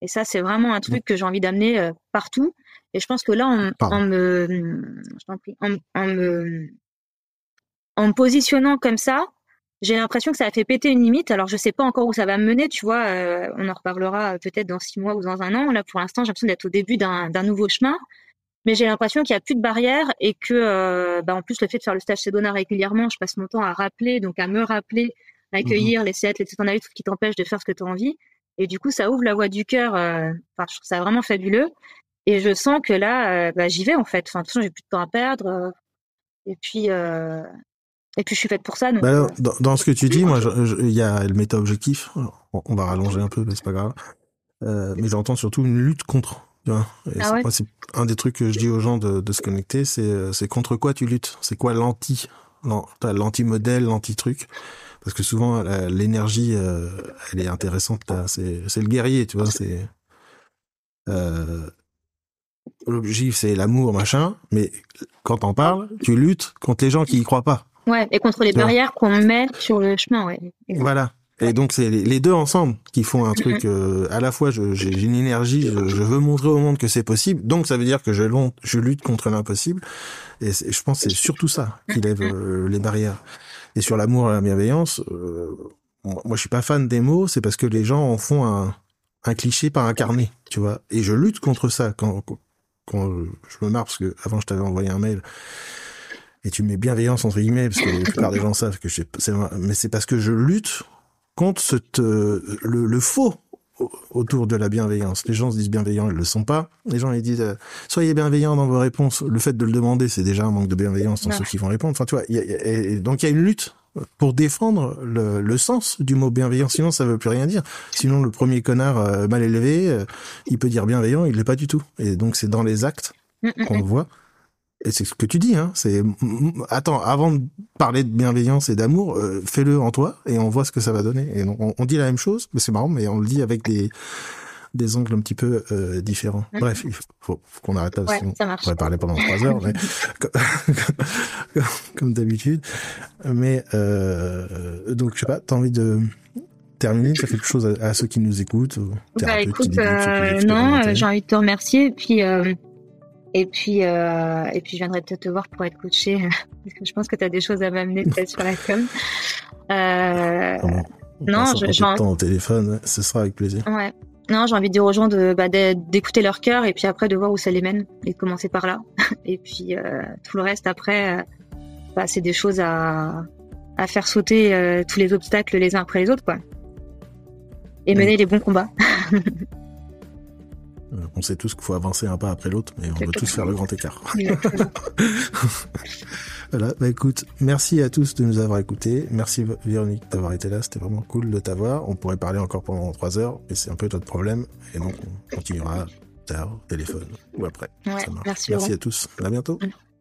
Et ça, c'est vraiment un truc que j'ai envie d'amener euh, partout. Et je pense que là, en, en me, je t'en prie, en, en me, en me positionnant comme ça, j'ai l'impression que ça a fait péter une limite. Alors, je sais pas encore où ça va me mener, tu vois. Euh, on en reparlera peut-être dans six mois ou dans un an. Là, pour l'instant, j'ai l'impression d'être au début d'un, d'un nouveau chemin. Mais j'ai l'impression qu'il y a plus de barrières et que, euh, bah, en plus, le fait de faire le stage Sedona régulièrement, je passe mon temps à rappeler, donc à me rappeler, à accueillir mmh. les sept, les sept analystes qui t'empêchent de faire ce que tu as envie. Et du coup, ça ouvre la voie du cœur. Euh, enfin, je trouve ça vraiment fabuleux. Et je sens que là, euh, bah, j'y vais en fait. Enfin, de toute façon, j'ai plus de temps à perdre. Euh, et puis, euh, et puis, je suis faite pour ça. Donc, bah alors, euh... dans, dans ce que tu dis, moi, il y a le méta-objectif. On, on va rallonger un peu, mais c'est pas grave. Euh, mais j'entends surtout une lutte contre. Tu vois. Et ah c'est, ouais. moi, c'est un des trucs que je dis aux gens de, de se connecter, c'est, c'est contre quoi tu luttes. C'est quoi l'anti, l'anti-modèle, l'anti-truc. Parce que souvent, la, l'énergie, euh, elle est intéressante. Là. C'est, c'est le guerrier, tu vois. C'est euh, l'objectif, c'est l'amour, machin. Mais quand t'en parles, tu luttes contre les gens qui y croient pas. Ouais, et contre les tu barrières vois. Qu'on met sur le chemin, ouais. Voilà. Et donc c'est les deux ensemble qui font un truc. Euh, à la fois, je, j'ai une énergie, je, je veux montrer au monde que c'est possible. Donc ça veut dire que je, je lutte contre l'impossible. Et je pense que c'est surtout ça qui lève euh, les barrières. Et sur l'amour et la bienveillance, euh, moi je suis pas fan des mots. C'est parce que les gens en font un, un cliché par incarné, tu vois. Et je lutte contre ça quand, quand je me marre parce que avant je t'avais envoyé un mail. Et tu mets bienveillance entre guillemets parce que la plupart des gens savent que je, c'est, mais c'est parce que je lutte contre cette, euh, le, le faux autour de la bienveillance. Les gens se disent bienveillants, ils le sont pas. Les gens ils disent euh, soyez bienveillants dans vos réponses. Le fait de le demander, c'est déjà un manque de bienveillance dans ouais. ceux qui vont répondre. Enfin, tu vois, y a, y a, et donc il y a une lutte pour défendre le, le sens du mot bienveillant. Sinon, ça veut plus rien dire. Sinon, le premier connard euh, mal élevé, euh, il peut dire bienveillant, il l'est pas du tout. Et donc, c'est dans les actes qu'on le voit. Et c'est ce que tu dis, hein. C'est attends, avant de parler de bienveillance et d'amour, euh, fais-le en toi et on voit ce que ça va donner. Et on, on dit la même chose, mais c'est marrant, mais on le dit avec des des angles un petit peu euh, différents. Mmh. Bref, il faut, faut qu'on arrête là. Ouais, sinon ça marche. On pourrait parler pendant trois heures, mais comme, comme, comme d'habitude. Mais euh, donc je sais pas, t'as envie de terminer, ça fait quelque chose à, à ceux qui nous écoutent. Bah écoute, euh, non, euh, j'ai envie de te remercier et puis. Euh... Et puis, euh, et puis, je viendrai peut-être te voir pour être coachée, parce que je pense que tu as des choses à m'amener peut-être sur la com. Euh, Comment non, je, j'ai le temps au téléphone, ce sera avec plaisir. Ouais. Non, j'ai envie de dire aux gens de, bah, d'écouter leur cœur et puis après de voir où ça les mène et de commencer par là. Et puis euh, tout le reste après, euh, bah, c'est des choses à, à faire sauter euh, tous les obstacles les uns après les autres, quoi. Et mener mmh. les bons combats. On sait tous qu'il faut avancer un pas après l'autre, mais on doit tous faire le grand écart. Voilà, bah écoute, merci à tous de nous avoir écoutés. Merci Véronique d'avoir été là, c'était vraiment cool de t'avoir. On pourrait parler encore pendant trois heures, mais c'est un peu notre problème. Et donc on continuera tard, au téléphone ou après. Ouais, Ça marche. merci, merci à tous, à bientôt. Mmh.